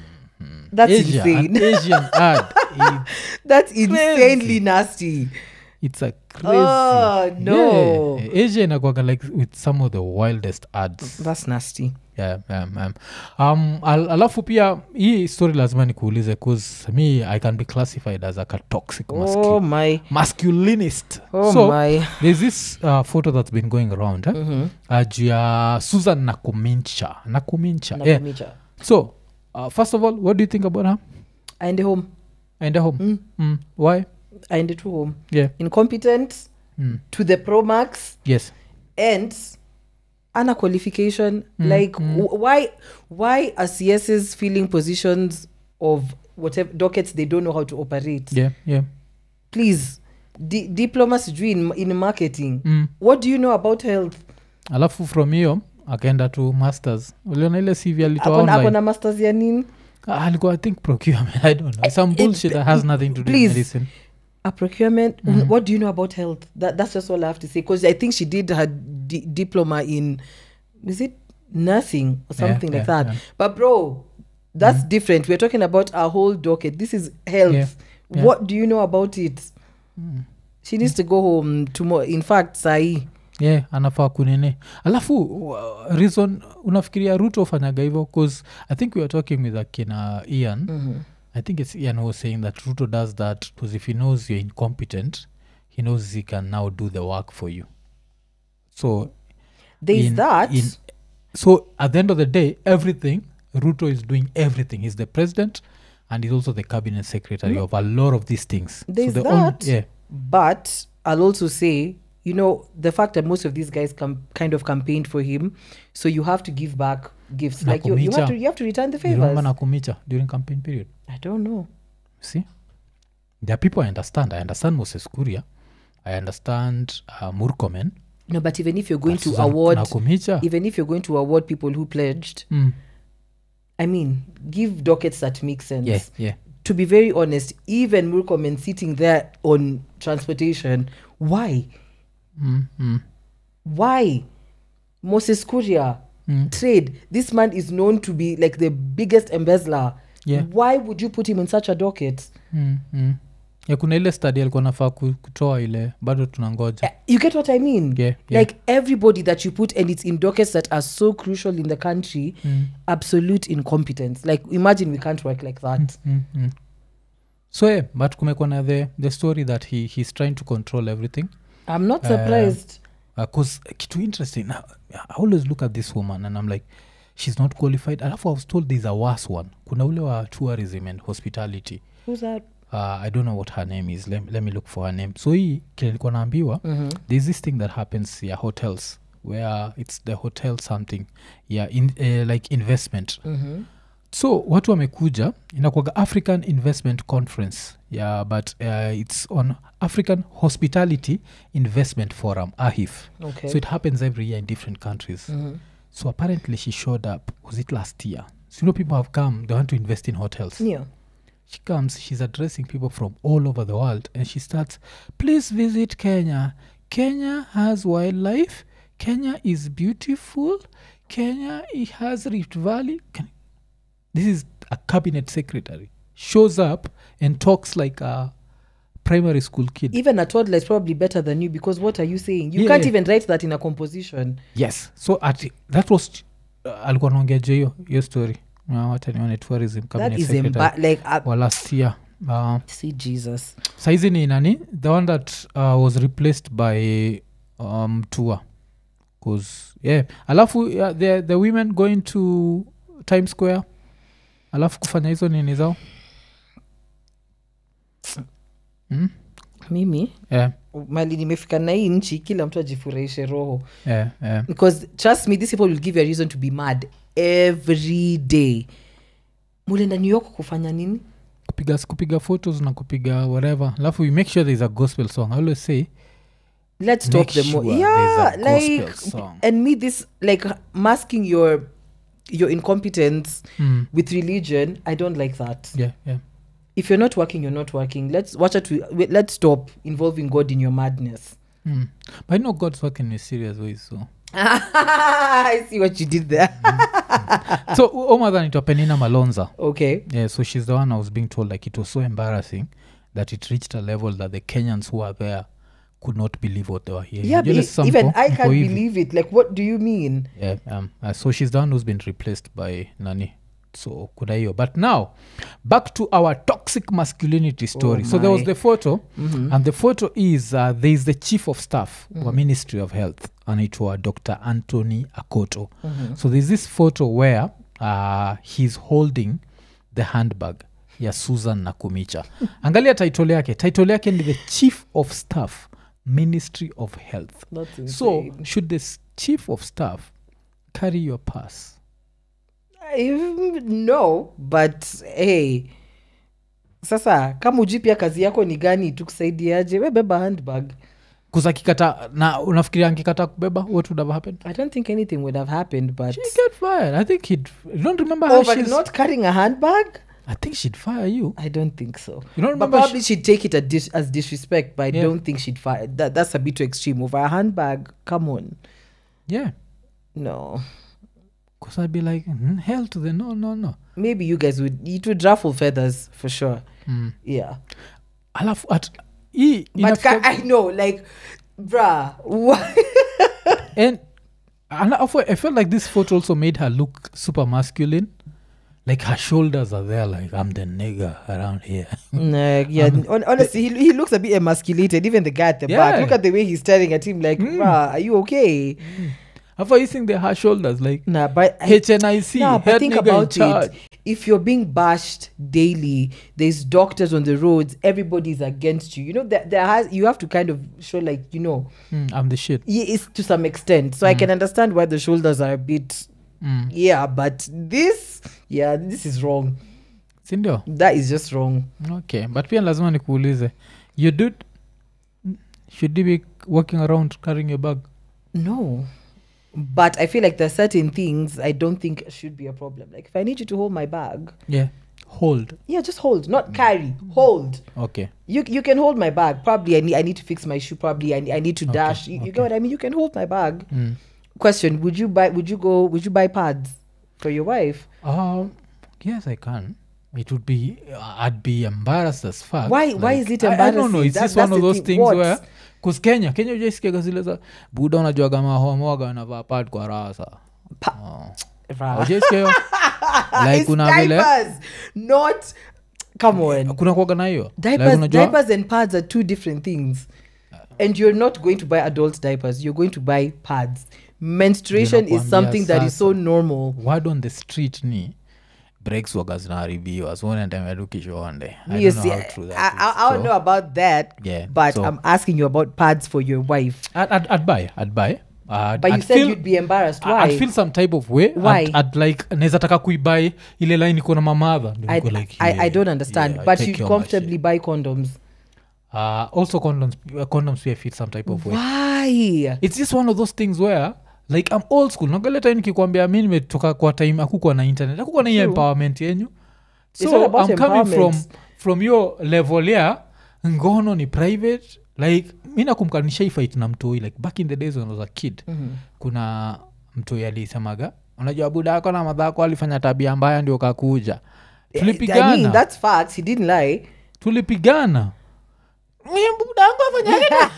That's Asia, an insane. Asian ad. It- That's insanely nasty. it's a crazy. Oh, no. Yeah. Asia inakuwaga like with some of the wildest ads. That's nasty. Yeah, yeah, um, um, al- alafu pia hii story lazima nikuulize cause me I can be classified as like a toxic mascu- Oh my. masculinist. Oh So my. there's this uh, photo that's been going around eh? Mhm. uh, juu ya Susan Nakumincha Nakumincha yeah. Nakumicha. So uh, first of all, what do you think about her? Aende home. Aende home. Mm. Mm. Why? Aende to home. Yeah. Incompetent Mm. to the pro max Yes. and ana qualification. Mm, Like mm. w- why why are C Ss filling positions of whatever dockets they don't know how to operate? Yeah. Yeah. Please. Di- diploma sijui in, in marketing. Mm. What do you know about health? Alafu from hiyo akaenda to masters. Uliona ile C V alitoa Akona online? akona masters ya nini? Ah, alikuwa I think procurement. I don't know. Some It- bullshit that has nothing to do please. with medicine. A procurement. Mhm. What do you know about health? That that's just all I have to say. Because I think she did her di- diploma in, is it nursing or something Yeah, like yeah, that? yeah. But bro, that's different. We're talking about our whole docket. This is health. Yeah, yeah. What do you know about it? Mm. She needs to go home tomorrow. In fact, Sai. Yeah, anafaa kunini. Alafu uh, reason unafikiria Ruto fanyaga hivyo because I think we were talking with akina Ian. Mhm. I think it's Ian who was saying that Ruto does that because if he knows you're incompetent, he knows he can now do the work for you. So There's in- that. in- so at the end of the day, everything Ruto is doing everything. He's the president and he's also the cabinet secretary No. of a lot of these things. There's so the that. yeah. But I'll also say, you know, the fact that most of these guys com- kind of campaigned for him, so you have to give back gifts. Like you, you have to you have to return the You remember favors. Nakumicha during campaign period? I don't know. See, there are people I understand. I understand Moses Kuria. I understand uh, Murkomen. No, but even if you're going But to Susan award, Nakumicha. even if you're going to award people who pledged, Mm. I mean, give dockets that make sense. Yeah, yeah. To be very honest, even Murkomen sitting there on transportation, why? Mm, mm, Why? Moses Kuria, mm. trade. This man is known to be like the biggest embezzler. Yeah. Why would you put him on such a docket? Mm, mm. Ya kuna ile study alikuwa nafaa ku- kutoa ile bado tunangoja. Uh, You get what I mean? Yeah, yeah. Like everybody that you put, and it's in dockets that are so crucial in the country, Mm, absolute incompetence. Like imagine we can't work like that. mm, mm. So yeah, but kumekuwa na the, the story that he, he's trying to control everything. I'm not Uh, surprised. Because uh, kitu interesting now, I always look at this woman and I'm like, she's not qualified. Alafu I was told there's a worse one. Kuna ule wa tourism and hospitality. Who's that? Uh, I don't know what her name is. Let, let me look for her name. So hii kile nilikuwa naambiwa, Mhm. there's this thing that happens ya hotels where it's the hotel something yeah in, uh, like investment Mhm. so watu wamekuja inakwaga African Investment Conference yeah but uh, it's on African Hospitality Investment Forum A H I F Okay. so it happens every year in different countries Mhm. so apparently she showed up was it last year so you know people have come they want to invest in hotels Yeah. she comes she's addressing people from all over the world and she starts please visit Kenya Kenya has wildlife Kenya is beautiful Kenya it has Rift Valley Can- this is a cabinet secretary shows up and talks like a primary school kid Even a toddler is probably better than you because what are you saying? You Yeah, can't yeah. even write that in a composition. yes so at that was uh, alikuwa naongeaje hiyo hiyo story uh, wacha nione tourism That cabinet is secretary emba- like uh, wa last year uh, see Jesus. saizi ni nani the one that uh, was replaced by um, tour cause yeah alafu uh, the, the women going to Times Square alafu kufanya hizo nini zao mm? Mimi yeah, mali nimefika na hii nchi kila mtu ajifurahishe roho yeah, yeah. because trust me these people will give you a reason to be mad every day. Mulenda New York kufanya nini? kupiga kupiga photos na kupiga whatever alafu you make sure there's a gospel song I always say Let's stop make them sure more. there's Yeah, a like gospel song. and me this like masking your your incompetence mm. with religion. I don't like that. yeah yeah If you're not working, you're not working. Let's watch it. Wait, let's stop involving God in your madness. mm. but I know God's working in serious ways so I see what you did there. so omadha nitwa Penina Malonza Okay. yeah so she's the one I was being told like it was so embarrassing that it reached a level that the Kenyans who are there could not believe what they were hearing. Yeah, Unajua but some even mko- I mko can't hivi. believe it. Like, what do you mean? Yeah, um, uh, so she's the one who's been replaced by Nani. So kuna hiyo but now back to our toxic masculinity story Oh so there was my. the photo Mhm. and the photo is uh, there is the chief of staff wa Ministry of Health anaitwa Doctor Anthony Akoto so there's this photo where uh, he's holding the handbag ya Susan Nakumicha angalia title yake title yake ni the chief of staff Ministry of Health That's so insane. should the s- chief of staff carry your pass I, no, but hey, sasa kama ujui pia kazi yako ni gani tukusaidiaje? We beba handbag. kuzakikata na unafikiria angikata kubeba what would have happened I don't think anything would have happened, but she get fired I think he'd you don't remember how over she's not carrying a handbag. I think she'd fire you I don't think so. you don't But remember probably she'd take it as, dis- as disrespect, but I Yeah. don't think she'd fire. That, that's a bit too extreme. Over a handbag, come on. she, yeah No. because I'd be like mm, hell to the no no no Maybe you guys would, it would ruffle feathers for sure. mm. Yeah. alafu at hii But inafika- ca- I know, like, bruh, what? and and also, I felt like this photo also made her look super masculine like her shoulders are there like I'm the nigger around here Nah, yeah, hon- honestly, he, he looks a bit emasculated. Even the guy at the Yeah. back. Look at the way he's staring at him, like, Mm. bruh, are you okay? Have you seen the her shoulders like Nah, but I, H N I C nah, head but think nigger in about charge. it. If you're being bashed daily, there's doctors on the roads. Everybody's against you. You know that there has. You have to kind of show, like, you know, Mm, I'm the shit yeah, it's to some extent. So I can understand why the shoulders are a bit. mm. Yeah, but this, yeah, this is wrong. sindio That is just wrong. okay but pia lazima nikuulize you dude should you be walking around carrying your bag No. But I feel like there's certain things I don't think should be a problem. Like if I need you to hold my bag, yeah hold yeah, just hold, not carry, hold. okay You you can hold my bag. Probably I need I need to fix my shoe. Probably I need, I need to dash. You, you okay. get what I mean? You can hold my bag. mm. Question: Would you buy? Would you go? Would you buy pads for your wife? um, yes I can it would be uh, I'd be embarrassed as fuck Why- why is it I, I don't know embarrassing? it's That- just one that's of the those thing. things What? where cause Kenya Kenya ujaisikiaga zile za buda unajuaga mahomoaga anavaa pad kwa rasa Pa- oh. Rah. Ujaisikia hiyo? like It's kuna vile diapers, not. Come on. kuna kuaga na hiyo Diapers, like unajua diapers and pads are two different things. And you're not going to buy adult diapers. You're going to buy pads. Menstruation is Ninakwambia something that is so sasa. normal. word on the street ni breaks waga zinaharibiwa so unaendameadukishonde I You don't see, know how true that I, is. I, I don't So, know about that. Yeah, But so- I'm asking you about pads for your wife. I'd, I'd, I'd buy I'd buy uh, But you I'd said feel, you'd be embarrassed. Why? I'd feel some type of way. Why? I'd, I'd like naweza taka kuibai ile line iko na mamadha. I, Like, I, yeah, I don't understand. yeah, I but take you'd care of my comfortably shit. buy condoms. Uh, also condoms, uh, condoms we feel some type of way. Why? It's just one of those things where like I'm old school. Nagaleta time nikikwambia mimi nimetoka kwa time akukuwa na internet. Akukuwa na hiyo True. empowerment yenyu. It's not So about I'm coming from empowerment. from your level ya ngono ni private. Like mi nakumkanisha hii fight na mtoi like back in the days when I was a kid. Mhm. Kuna mtoi alisemaga unajua buda yako na madhako alifanya tabia mbaya ndio kakuja. I Tulipigana. mean, that's facts. He didn't lie. Tulipigana. Mimi buda yangu afanya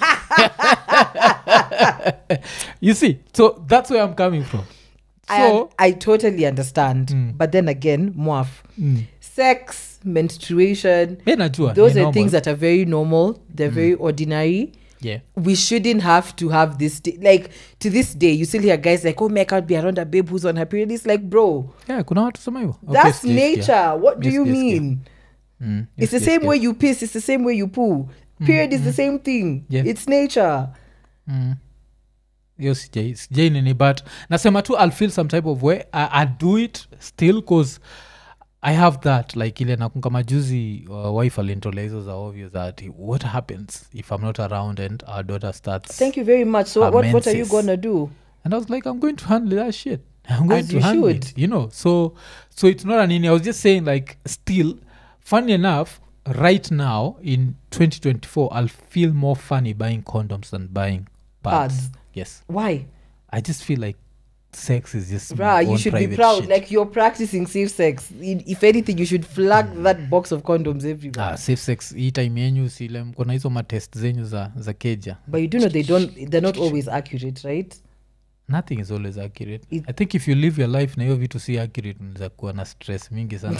You see, so that's where I'm coming from. So I, I totally understand. Mm. But then again, mwaf. mm, Sex, menstruation, mi najua those ni are normal. things that are very normal. They're very ordinary. Yeah. We shouldn't have to have this st- like to this day you still hear guys like, oh, me I can't be around a babe who's on her period. It's like, bro, Yeah, kuna watu sema hivyo. Okay, that's sijaisikia. nature. What do Yes, you yes, yes. mean? Mm, It's yes, the yes, same yes. way you piss, it's the same way you poo. Period is the same thing. Yeah. It's nature. Mm. Yo sijai sijai nini but nasema tu I'll feel some type of way. I, I do it still cause I have that like ile nakunga majuzi uh, wife alinitolea hizo za obvious that what happens if I'm not around and our daughter starts Thank you very much. So Her what, what are you menses. gonna do? and I was like I'm going to handle that shit. I'm going As to you handle should. it, you know. So so it's not an in. I was just saying like still funny enough right now in twenty twenty-four I'll feel more funny buying condoms than buying pads. Pads. Yes. Why? I just feel like sex is just my Rah, you own should be private proud. shit. Like you're practicing safe sex. I- If anything, you should flag that box of condoms everywhere. ah, safe sex hii time yenyu sile mkona hizo matest zenyu za, za keja. But you do know they don't. They're not always accurate, right? Nothing is always accurate. It- I think if you live your life na hiyo vitu si accurate unaweza kuwa na stress mingi sana.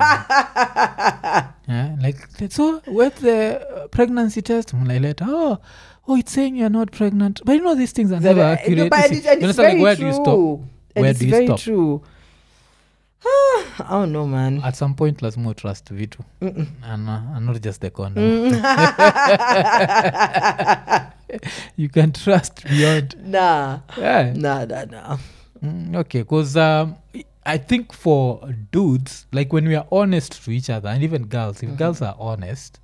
Yeah, like so with the uh, pregnancy test mnaileta oh oh it's saying you're not pregnant but you know these things are never No, accurate. but You and see, it's, and you it's understand, very like, where true. do you stop? And Where it's do you very stop? true. I don't know, man. At some point lazima trust vitu and, uh, and not just the condom. You can trust beyond. Nah, Yeah. nah, nah, nah. Mm, okay, because um, I think for dudes, like when we are honest to each other, and even girls, if girls are honest,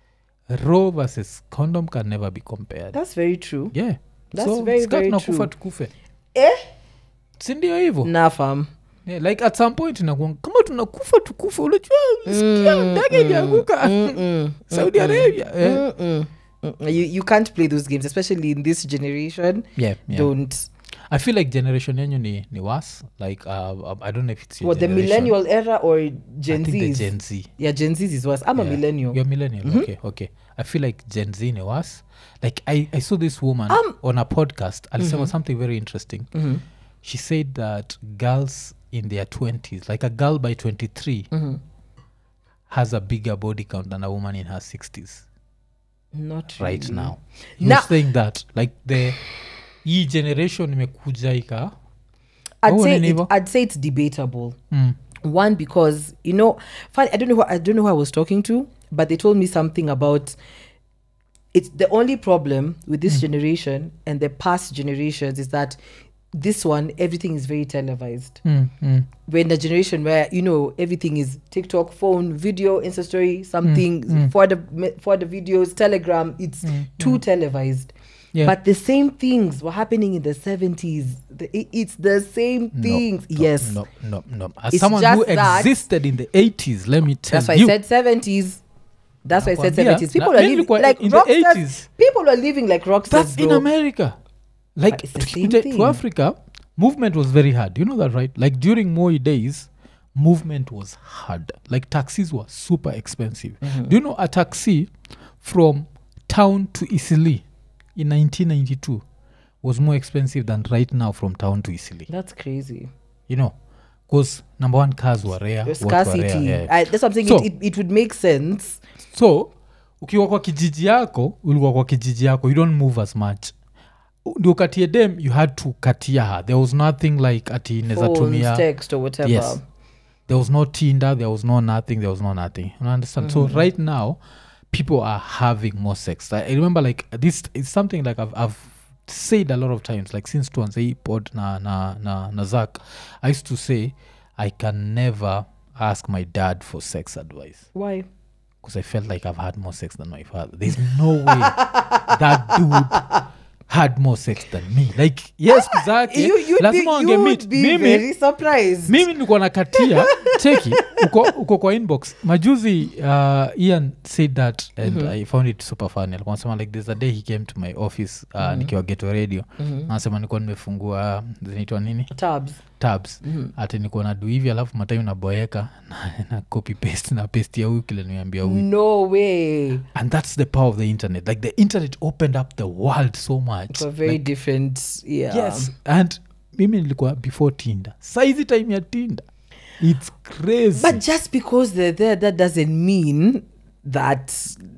raw versus condom can never be compared. That's very true. Yeah. That's so, very, sika very tunakufa true. tukufe. Eh? Sindio hivo? Nah, fam. Yeah, like at some point inakuwa kama tunakufa tukufe unajua sikia ndege ilianguka Mm-mm. Saudi Arabia. Yeah. Mm-mm. Mm-mm. You you can't play those games, especially in this generation. Yeah, yeah. Don't. I feel like generation yenyu ni, ni worse. Like uh, I don't know if it's your What, the generation. millennial era or Gen I think the Zs? Gen Z. Yeah, Gen Zs is worse. I'm a Yeah. millennial. You're millennial. Okay, okay. I feel like Gen Z ni worse. Like I, I saw this woman Um, on a podcast. Alisema something very interesting. Mhm. She said that girls in their twenties, like a girl by twenty-three, Mhm. has a bigger body count than a woman in her sixties Not right really. now. He Now- was saying that like the hii generation imekuja ika I'd Oh, say nini it, hivo? I'd say it's debatable. mm, One, because you know, funny, I don't know who I don't know who I was talking to, but they told me something about it's the only problem with this generation and the past generations is that this one everything is very televised. mm, mm. We're in a generation where you know everything is TikTok, phone, video, Insta story, something mm. for the for the videos, Telegram. It's Mm, too televised. Yeah. But the same things were happening in the seventies. The, it- it's the same No, things. no, yes. no, no, no. As It's someone who just that- existed in the eighties, let me tell That's why you. I said seventies. That's why I said Nakwambia, seventies. People na- are mimi living nilikuwa like in the rockstars. eighties. People are living like rockstars. That's in bro. America. Like But it's the to, same to- thing. to Africa, movement was very hard. You know that, right? Like during Moi days, movement was hard. Like taxis were super expensive. Do you know a taxi from town to Isili in nineteen ninety-two was more expensive than right now from town to Isili? That's crazy. You know, because number one, cars were rare. Your what were scarcity. rare, yeah. I, that's what I'm saying. So- it, it, it would make sense. So ukiwa kwa kijiji yako ulikuwa kwa kijiji yako, you don't move as much. Ndio katie dem, you had to katia her. There was nothing like ati neza Phones, tumia. text, or whatever. Yes. There was no Tinder, there was no nothing, there was no nothing. You understand? So right now, people are having more sex. I, I remember like this is something like I've, I've said a lot of times like since tuanze hii pod na, na, na, na Zach, I used to say I can never ask my dad for sex advice. Why? Because I felt like I've had more sex than my father. There's no way that dude had more sex than me. Like yes kuzake You, you'd lazima be, wange you'd meet be mimi very surprised. mimi nilikuwa nakatia cheki uko, uko kwa inbox majuzi uh, Ian said that and mm-hmm. I found it super funny. Alikuwa anasema like there's a day he came to my office uh, mm-hmm. nikiwa Ghetto Radio mm-hmm. anasema nilikuwa nimefungua zinaitwa nini tabs tabs mm-hmm. ati nilikuwa na do hivi alafu matayo naboeka na, na copy paste na paste ya huyu kile niambia huyu. No way. And that's the power of the internet. Like the internet opened up the world so much. It's a very like, different yeah. Yes. And mimi nilikuwa before Tinder. Saizi time ya Tinder. It's crazy. But just because they're there, that doesn't mean that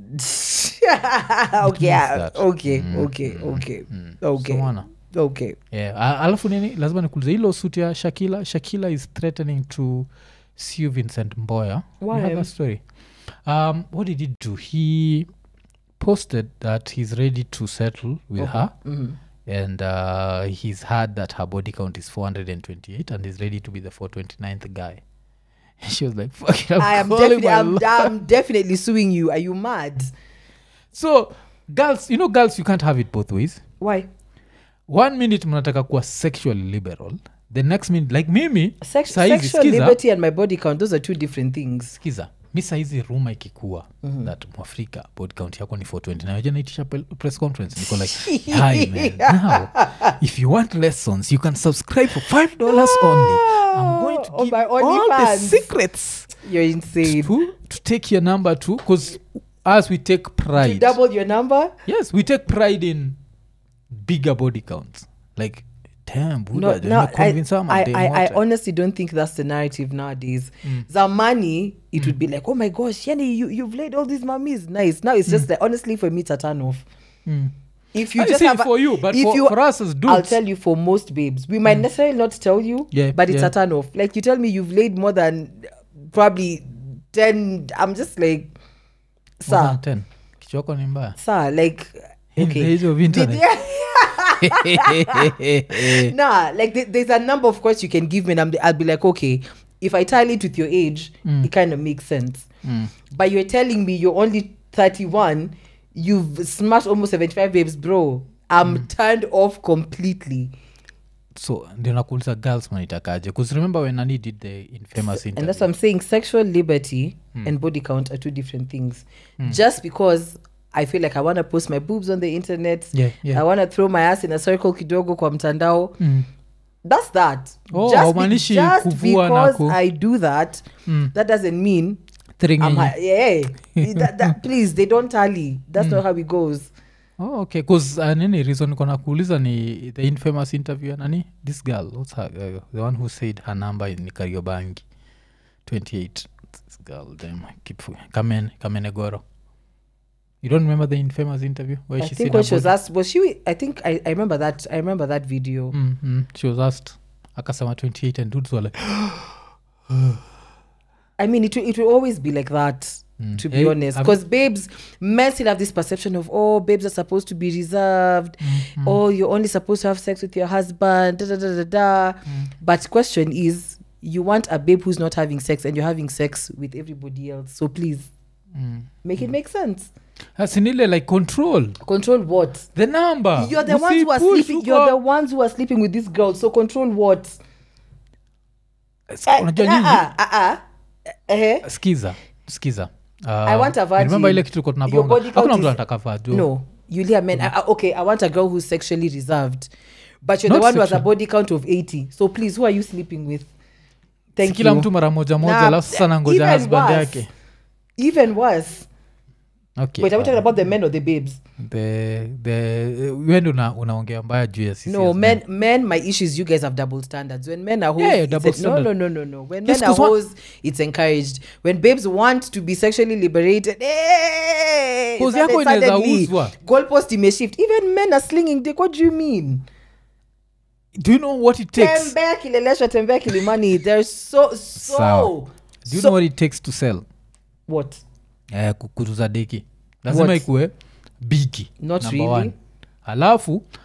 okay, that. okay, Mm, okay, mm, okay, mm. okay, So, wana. okay. Yeah. A- alafu nini lazima nikuulize hilo suit ya Shakila. Shakila is threatening to sue Vincent Mboya. Why? You heard that story? Um, what did he do? He posted that he's ready to settle with Okay. her. Mm-hmm. And uh, he's heard that her body count is four hundred twenty-eight and is ready to be the four hundred twenty-ninth guy. She was like, fuck it, I'm I am calling definitely, my I'm, lawyer. I'm definitely suing you. Are you mad? So girls, you know girls, you can't have it both ways. Why? One minute mnataka kuwa sexually liberal, the next minute like mimi Sex, saizi, sexual skiza, liberty and my body count, those are two different things. skiza mi saizi ruma ikikuwa mm-hmm. that mwafrika body count yako ni four twenty na weje naitisha pel- press conference niko like hi man, now if you want lessons you can subscribe for five dollars only. I'm going to On give my all the OnlyFans. secrets You're insane. to, to take your number too, because as we take To pride, double your number? yes, we take pride in bigger body counts. Like, damn, Buddha, No, they're no, not I, convinced I'm a I, damn I, I water. honestly don't think that's the narrative nowadays. Zamani, it would be like, oh my gosh, Yenny, you, you've laid all these mummies. Nice. Now it's just like, honestly, for me, it's a turn off. Mm. If you I just see have a- for you, but if for, you- for us as dudes, I'll tell you for most babes. We might necessarily not tell you, Yeah, but it's yeah. a turn off. Like you tell me you've laid more than probably ten. I'm just like, more sir, than ten. Kichoko ni mbaya. sir, like, In the okay. age of internet. Nah, like th- there's a number of questions you can give me, and I'm, I'll be like, okay, if I tally it with your age, it kind of makes sense. Mm. But you're telling me you're only thirty-one, you've smashed almost seventy-five babes, bro. I'm turned off completely. So ndio nakuuliza girls mnaitakaje, because remember when Nani did the infamous interview, And that's what I'm saying. Sexual liberty and body count are two different things. Just because I feel like I want to post my boobs on the internet, Yeah, yeah. I want to throw my ass in a circle kidogo kwa mtandao, Mm. that's that. Oh, just, be, haumanishi just kuvua na because ku- I do that, Mm. that doesn't mean Tringenye. I'm ha- yeah. that, that, please, they don't tally. That's not how it goes. Oh, okay, because uh, nini reason kona kuuliza ni the infamous interview ya nani, this girl, what's her, uh, the one who said her number ni Kariobangi twenty-eight. This girl, damn, I keep Kamen Kamenegoro. You don't remember the infamous interview where I she think said when her she was body- asked, was she? I think I, I remember that. I remember that video. Mm, mm, she was asked akasema twenty-eight and dudes were like I mean, it will, it will always be like that, Mm. to be Hey, honest. I've- Because babes, men still have this perception of, oh, babes are supposed to be reserved. Oh, you're only supposed to have sex with your husband. Da, da, da, da, da. But question is, you want a babe who's not having sex and you're having sex with everybody else. So please, mm. make it make sense. asinile like control Control what? the number. You're the ones who are Usipush sleeping. huko. You're the ones who are sleeping with this girl. So control what? Sk- unajua nini? Uh, uh, uh, uh, uh, skiza skiza uh, I want a virgin. remember ile kitu tulikuwa Your tunabonga body count hakuna is- mtu anataka vaju No, Yulia, men. I, I- okay, I want a girl who's sexually reserved, but you're Not the one who has a sexual. body count of eighty. So please, who are you sleeping with? Thank kila you. mtu mara moja moja Nah, alafu sasa nangoja even husband worse. yake. Even worse. Okay, Wait, are we uh, talking about the men or the babes? the the wende una, unaongea mbaya juu ya sisi No, as men. Men, my issue is you guys have double standards. When men are hoes, Yeah, yeah, it's double a- no, standard. no, no, no, no. When Yes, men are 'cause what- hoes, it's encouraged. When babes want to be sexually liberated, hey, Cause sudden- yako inaweza suddenly, uzwa. goalpost imeshift. Even men are slinging dick. What do you mean? do you know what it takes Tembea kileleshwa, tembea kilimani. There's so so. Sawa. do you so- know what it takes to sell What? eh, ku- kutuza deki lazima What? ikuwe bigi Not number really. one. Alafu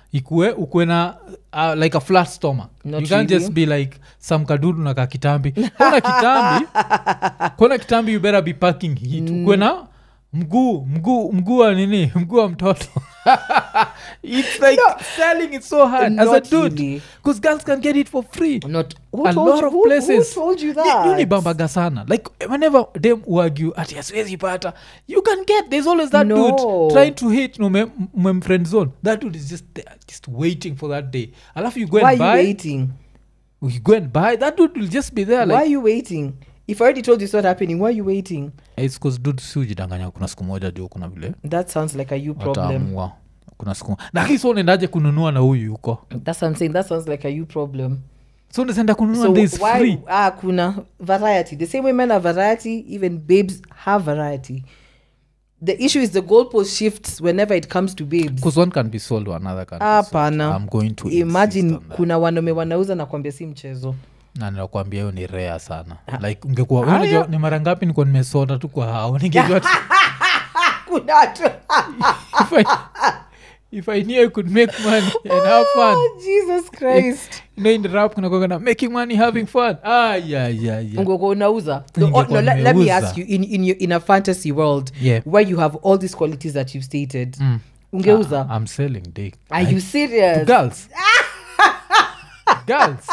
ikue ukue na uh, like a flat stomach. Not you can't really. just be like some kadudu na kakitambi kona kitambi kona kitambi you better be packing heat mm. ukue na mguu mguu mguu wa nini mguu wa mtoto. It's like no. selling it so hard Not as a dude really. because girls can get it for free. Not who a told lot you, of who, places. Who told you that? You bambaga sana. Like whenever them argue at yaswezi pata, you can get. There's always that No. dude trying to hit no mem, mem friend zone. That dude is just there, just waiting for that day. Alafu you go Why and are buy. you waiting? You go and buy. That dude will just be there. Why Like, are you waiting? If I already told you it's not happening, why are you waiting? it's because dude si ujidanganya kuna siku moja juu kuna vile. That sounds like a you problem. Wataamua. Kuna siku. Na hiso unaendaje kununua na huyu yuko. That's what I'm saying. That sounds like a you problem. So unaenda kununua So and there's why free. ah kuna variety? The same way men have variety, even babes have variety. The issue is the goalpost shifts whenever it comes to babes. Because one can be sold to another can be sold. Hapana. I'm going to Imagine insist on that. kuna wanaume wanauza na kuambia si mchezo. Na ninakwambia hiyo ni rare sana. Like ungekuwa unajua ni mara ngapi nilikuwa nimesonda tu kwa hao ningejua tu- Kuna tu. if I if I knew I could make money and have fun. Jesus Christ. No in the rap kuna kwa na making money having fun. Ah yeah yeah yeah. Ungekuwa unauza. No, Ungekuwa oh, no, let, let me nimeuza. ask you in in your, in a fantasy world Yeah. where you have all these qualities that you've stated. Mm. Ungeuza. Ah, I'm selling dick. Are I- you serious? to girls? Girls.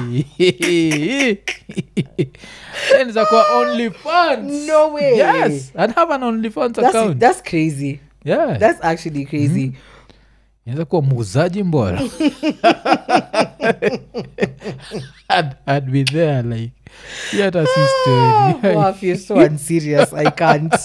Then za kwa OnlyFans. No way. Yes, I'd have an OnlyFans That's account. that's crazy. Yeah. That's actually crazy. Inaweza kuwa muuzaji mbora. I'd, I'd be there like yet as his story. Wow, if you're so unserious, I can't.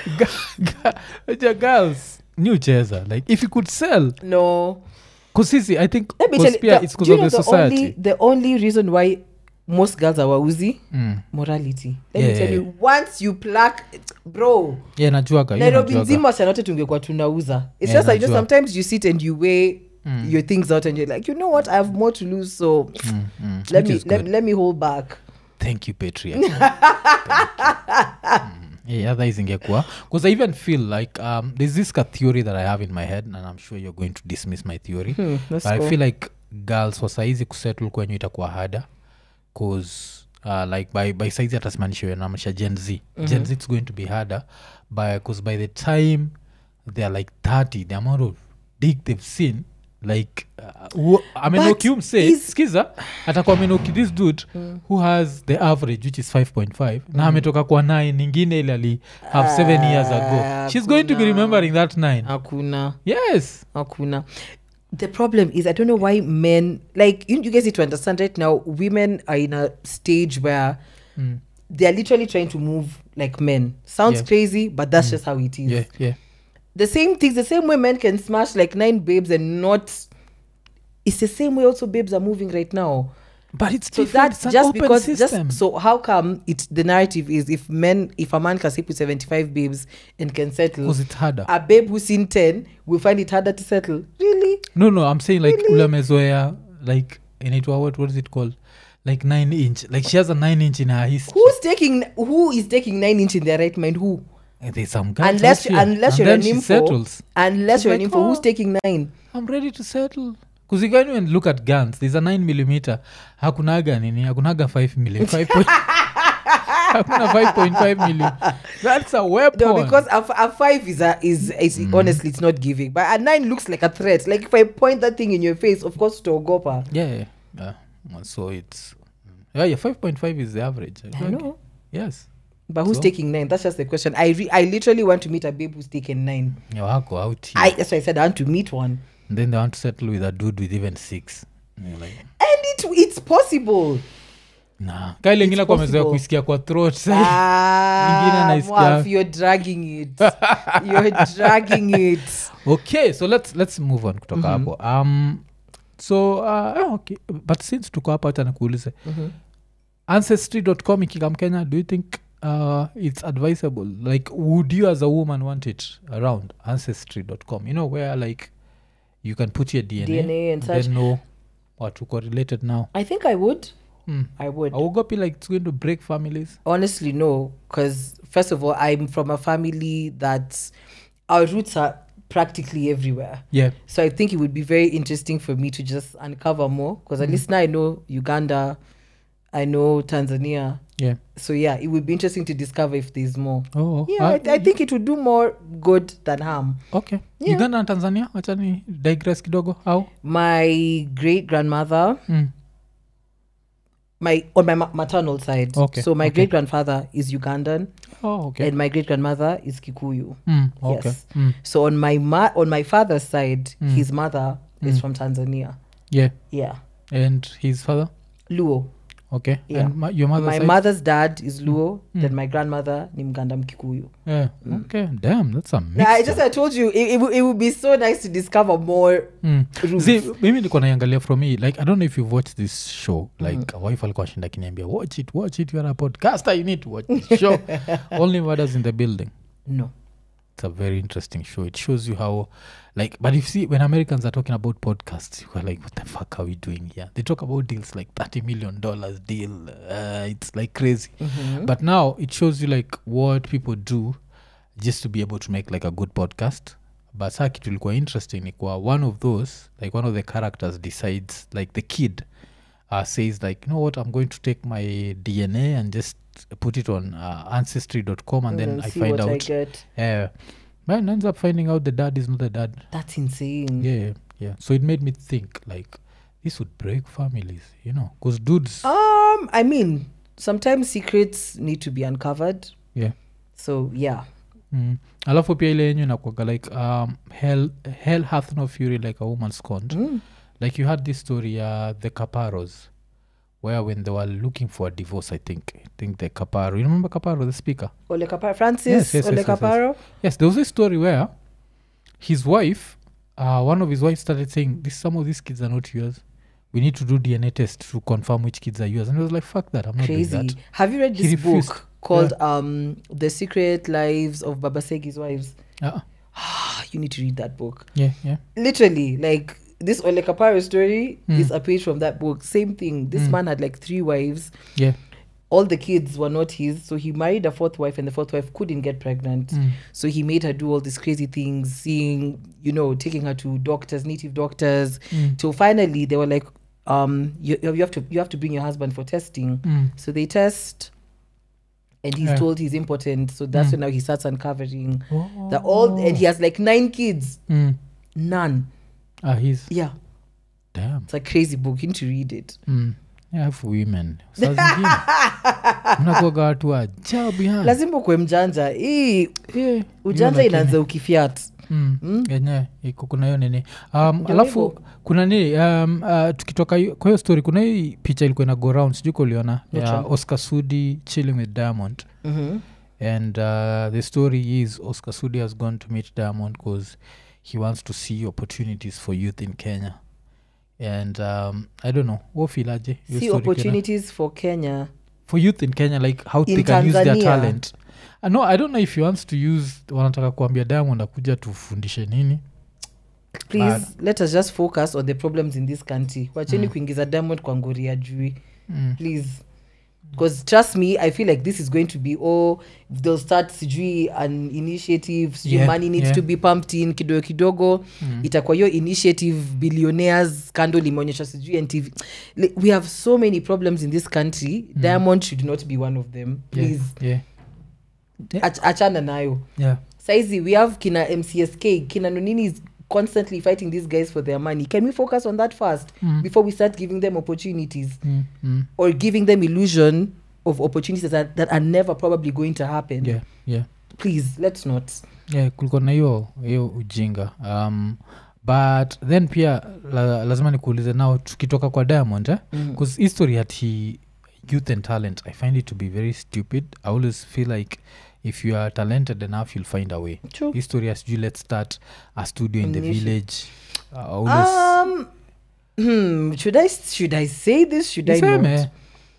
Ja girls new cheza like if you could sell No. cause sisi I think Let me cause tell you, pia the- it's do because you of know the the society. only the only reason why most girls are wauzi? Mm. Morality. Let Yeah, me tell yeah, you, once you plaque, bro, Yeah, najuaga. hiyo Nairobi najuaga. nzima sanote tungekuwa tunauza. It's Yeah, just like, you know, najua. sometimes you sit and you weigh your things out and you're like, you know what, I have more to lose, so Mm, mm. let Which me is let, good. let me hold back. Thank you patriarchy. mm. Yeah, otherwise ingekuwa because I even feel like um, there's this ka theory that I have in my head and I'm sure you're going to dismiss my theory. Hmm, let's But go. I feel like girls wa saizi kusettle kwenyu itakuwa harder cause uh, like by, by saizi atasimaanisha namaanisha gen z mm-hmm. gen z it's going to be harder because by, by the time they're like thirty the amount of dick they've seen like uh, amenoki umse is- skiza atakuwa amenoki this dude mm. who has the average which is five point five mm. na ametoka kwa nine ningine ile ali have seven uh, years ago she's going to be remembering that nine Hakuna. yes Hakuna. The problem is I don't know why men, like, you, you guys need to understand right now, women are in a stage where mm. they're literally trying to move like men. Sounds Yeah. crazy, but that's just how it is. yeah yeah The same things, the same way men can smash like nine babes and not, it's the same way also babes are moving right now. but it's So different. that's It's an just open because system. just so how come it's the narrative is if men if a man can sleep with seventy-five babes and can settle, because it's harder a babe who's seen ten will find it harder to settle. Really? no no I'm saying like ule amezoea like inaitwa what what is it called like nine inch like she has a nine inch in her history. Who's taking who is taking nine inch in their right mind? Who? There's some guy Unless out here. unless And you're then an she info. settles. Unless She's you're an like, info, who's "Oh." taking nine? I'm ready to settle because you can even look at guns there's a nine millimeter hakunaga nini hakunaga five million five point hakuna five point five million that's a weapon No, because a, f- a five is a is is honestly it's not giving. But a nine looks like a threat. Like if I point that thing in your face, of course to Ogopa. yeah, yeah yeah Well, so it's yeah yeah five point five is the average I know. yes But who's So? taking nine? That's just the question. I re- I literally want to meet a babe who's taken nine. you wako out here I that's why I said I want to meet one. and then they want to settle with a dude with even six and you're like And it it's possible. nah kaile ingine kwa mezoea possible. kuisikia kwa throat Ingine Ah, naisikia. Mwaf, you're dragging it. You're dragging it. okay so let's let's move on kutoka hapo um so uh, oh, okay but since tuko hapa hata nakuulize Mhm. ancestry dot com ikikam Kenya do you think uh, it's advisable like would you as a woman want it around ancestry dot com you know where like you can put your D N A, D N A and such. then know what to correlated now I think I would. mm. I would. augopi like it's going to break families Honestly, no. Because first of all, I'm from a family that's our roots are practically everywhere. Yeah. So I think it would be very interesting for me to just uncover more, because at least now I know Uganda, I know Tanzania. Yeah. So yeah, it would be interesting to discover if there's more. Oh, Yeah, uh, I, I think it would do more good than harm. Okay. Yeah. Uganda and Tanzania, wacha ni digress kidogo. How? My great grandmother, Mm. my on my ma- maternal side. Okay, So my okay. great grandfather is Ugandan, Oh, okay. and my great grandmother is Kikuyu. Mm, okay. Yes. Mm. So on my ma- on my father's side, Mm. his mother is Mm. from Tanzania. Yeah. Yeah, And his father? Luo. Okay. Yeah. And ma- your mother's My side? mother's dad is Luo. Mm. Then my grandmother ni Mganda Mkikuyu. Yeah. Okay. Damn, that's a mix. Now, I just I told you it, it, would- it would be so nice to discover more Mm. roots. See, mimi niko naiangalia from me, like I don't know if you've watched this show, like mm. wife alikuwa shinda kiniambia watch it, watch it, you're a podcaster, you need to watch this show. Only Murders in the Building. No. It's a very interesting show. It shows you how, like, but if you see when Americans are talking about podcasts, you are like, what the fuck are we doing here? They talk about deals like thirty million dollars deal. Uh, it's like crazy. Mhm. But now it shows you like what people do just to be able to make like a good podcast. But saa kitu ilikuwa interesting ni kwa one of those, like one of the characters decides, like the kid uh, says like, you know what, I'm going to take my D N A and just put it on uh, ancestry dot com and then And I see find what I out. get. Yeah. Man ends up finding out the dad is not the dad. That's insane. Yeah, yeah. So it made me think like this would break families, you know, because dudes. Um, I mean, sometimes secrets need to be uncovered. Yeah. So yeah. Mm. Alafu pia ile yenyu nakwaga like um, hell, hell hath no fury like a woman scorned. Mm. Like you had this story, uh, the Caparos, where when they were looking for a divorce, I think, I think the Caparo, you remember Caparo, the speaker? Ole Caparo, Francis Yes, yes, Ole yes, yes, yes. Caparo. Yes, there was a story where his wife, uh, one of his wives started saying, "This some of these kids are not yours. We need to do D N A test to confirm which kids are yours." And he was like, "Fuck that, I'm not doing Crazy. that." Have you read He this refused. book called um The Secret Lives of Babasegi's Wives? Uh, You need to read that book. yeah, yeah. Literally, like this Ole Caparo story Mm. is a page from that book. Same thing. This Mm. man had like three wives. Yeah. All the kids were not his, so he married a fourth wife, and the fourth wife couldn't get pregnant. Mm. So he made her do all these crazy things, seeing, you know, taking her to doctors, native doctors, Mm. till finally they were like, um, you, you have to you have to bring your husband for testing. Mm. So they test, and he's Yeah. told he's impotent. So that's Mm. when now he starts uncovering Oh. the all, and he has like nine kids, Mm. none. Ah, he's Yeah, damn. it's a crazy book. You need to read it. Mm. Yeah, for women. Saa zingine mnakuwaga watu wa ajabu yani. Lazima ukwe mjanja. Hii Yeah. ujanja Hiyo inaanza lakini- ukifiat. Mm. Mm. yenye iko kuna hiyo nini um, Ndio alafu hivyo. kuna nini um, uh, tukitoka hiyo- kwa hiyo story kuna hii picha ilikuwa ina go round sijui kuliona Which ya one? Oscar Sudi chilling with Diamond Mhm. and uh, the story is Oscar Sudi has gone to meet Diamond because he wants to see opportunities for youth in Kenya and um, I don't know wofilaje hiyo See story ukiona? opportunities for Kenya. for youth in Kenya like how In they can use their Tanzania. talent uh, no I don't know if he wants to use wanataka kuambia Diamond akuja tufundishe nini Please let us just focus on the problems in this country. Wacheni kuingiza Diamond kwa ngori ya jui. mm. Please. Because trust me, I feel like this is going to be, oh, they'll start sijui an initiative, sijui Yeah, money needs yeah. to be pumped in kidogo kidogo. Mm. Itakuwa hiyo initiative billionaires scandal imeonyesha sijui N T V. Like, we have so many problems in this country. Diamond should not be one of them. Please. yeah, yeah. Ach- achana nayo. Yeah. Saizi, we have kina M C S K, kina Nonini is constantly fighting these guys for their money. Can we focus on that first Mm. before we start giving them opportunities Mm, mm. or giving them illusion of opportunities that are, that are never probably going to happen? Yeah, yeah. Please, let's not. Yeah, kulikuwa na hiyo hiyo ujinga um, but then pia la, lazima nikuulize nao tukitoka kwa Diamond eh? Because history at he youth and talent I find it to be very stupid. I always feel like if you are talented enough you'll find a way. True. History as you let's start a studio in the Initiative. village uh, always Um, hmm, should I should I say this? Should I Niseme, not?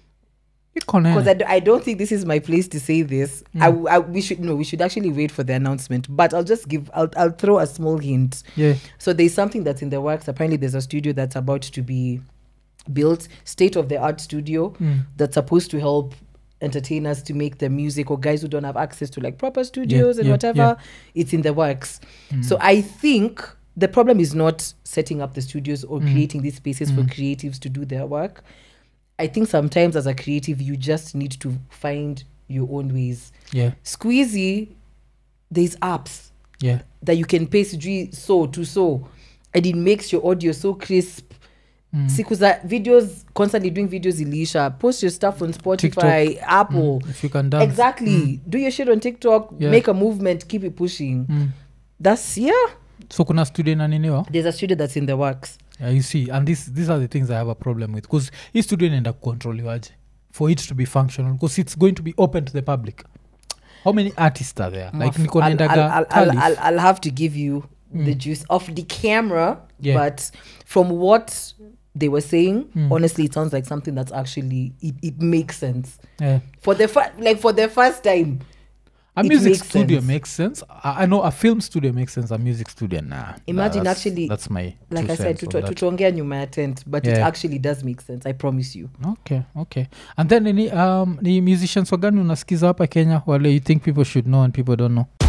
iko nene. Because I, d- I don't think this is my place to say this. I, w- I- we should no, we should actually wait for the announcement. But I'll just give. I'll I'll throw a small hint. Yeah. So there's something that's in the works. Apparently, there's a studio that's about to be built, state of the art studio Mm. that's supposed to help entertainers to make their music, or guys who don't have access to like proper studios Yeah, and yeah, whatever, yeah. it's in the works. So I think the problem is not setting up the studios or creating these spaces for creatives to do their work. I think sometimes as a creative, you just need to find your own ways. Yeah, Squeezy, there's apps yeah. that you can pay sijui so to so, and it makes your audio so crisp. Siku za videos, constantly doing videos ilisha, post your stuff on Spotify, TikTok. Apple. If you can dance. Exactly. Do your shit on TikTok, Yeah. make a movement, keep it pushing. That's, yeah. So kuna studio naniniwa? There's a studio that's in the works. Yeah, you see, and this, these are the things I have a problem with, because hii studio inaenda kucontroliwaje for it to be functional, because it's going to be open to the public. How many artists are there? Like I'll, niko I'll, nendaga I'll, I'll, Calif. I'll, I'll have to give you the juice of the camera, Yeah. but from what they were saying, honestly, it sounds like something that's actually, it, it makes sense. Yeah. For the fir- like for the first time, A it music makes studio sense. makes sense. I, I know a film studio makes sense. A music studio, nah. Imagine Nah, that's, actually, that's my like two I said, cents on that. tutuongea nyuma ya tent, but it Yeah. actually does make sense. I promise you. Okay, okay. And then ni, um, ni musicians wagani unasikiza hapa Kenya wale you think people should know and people don't know?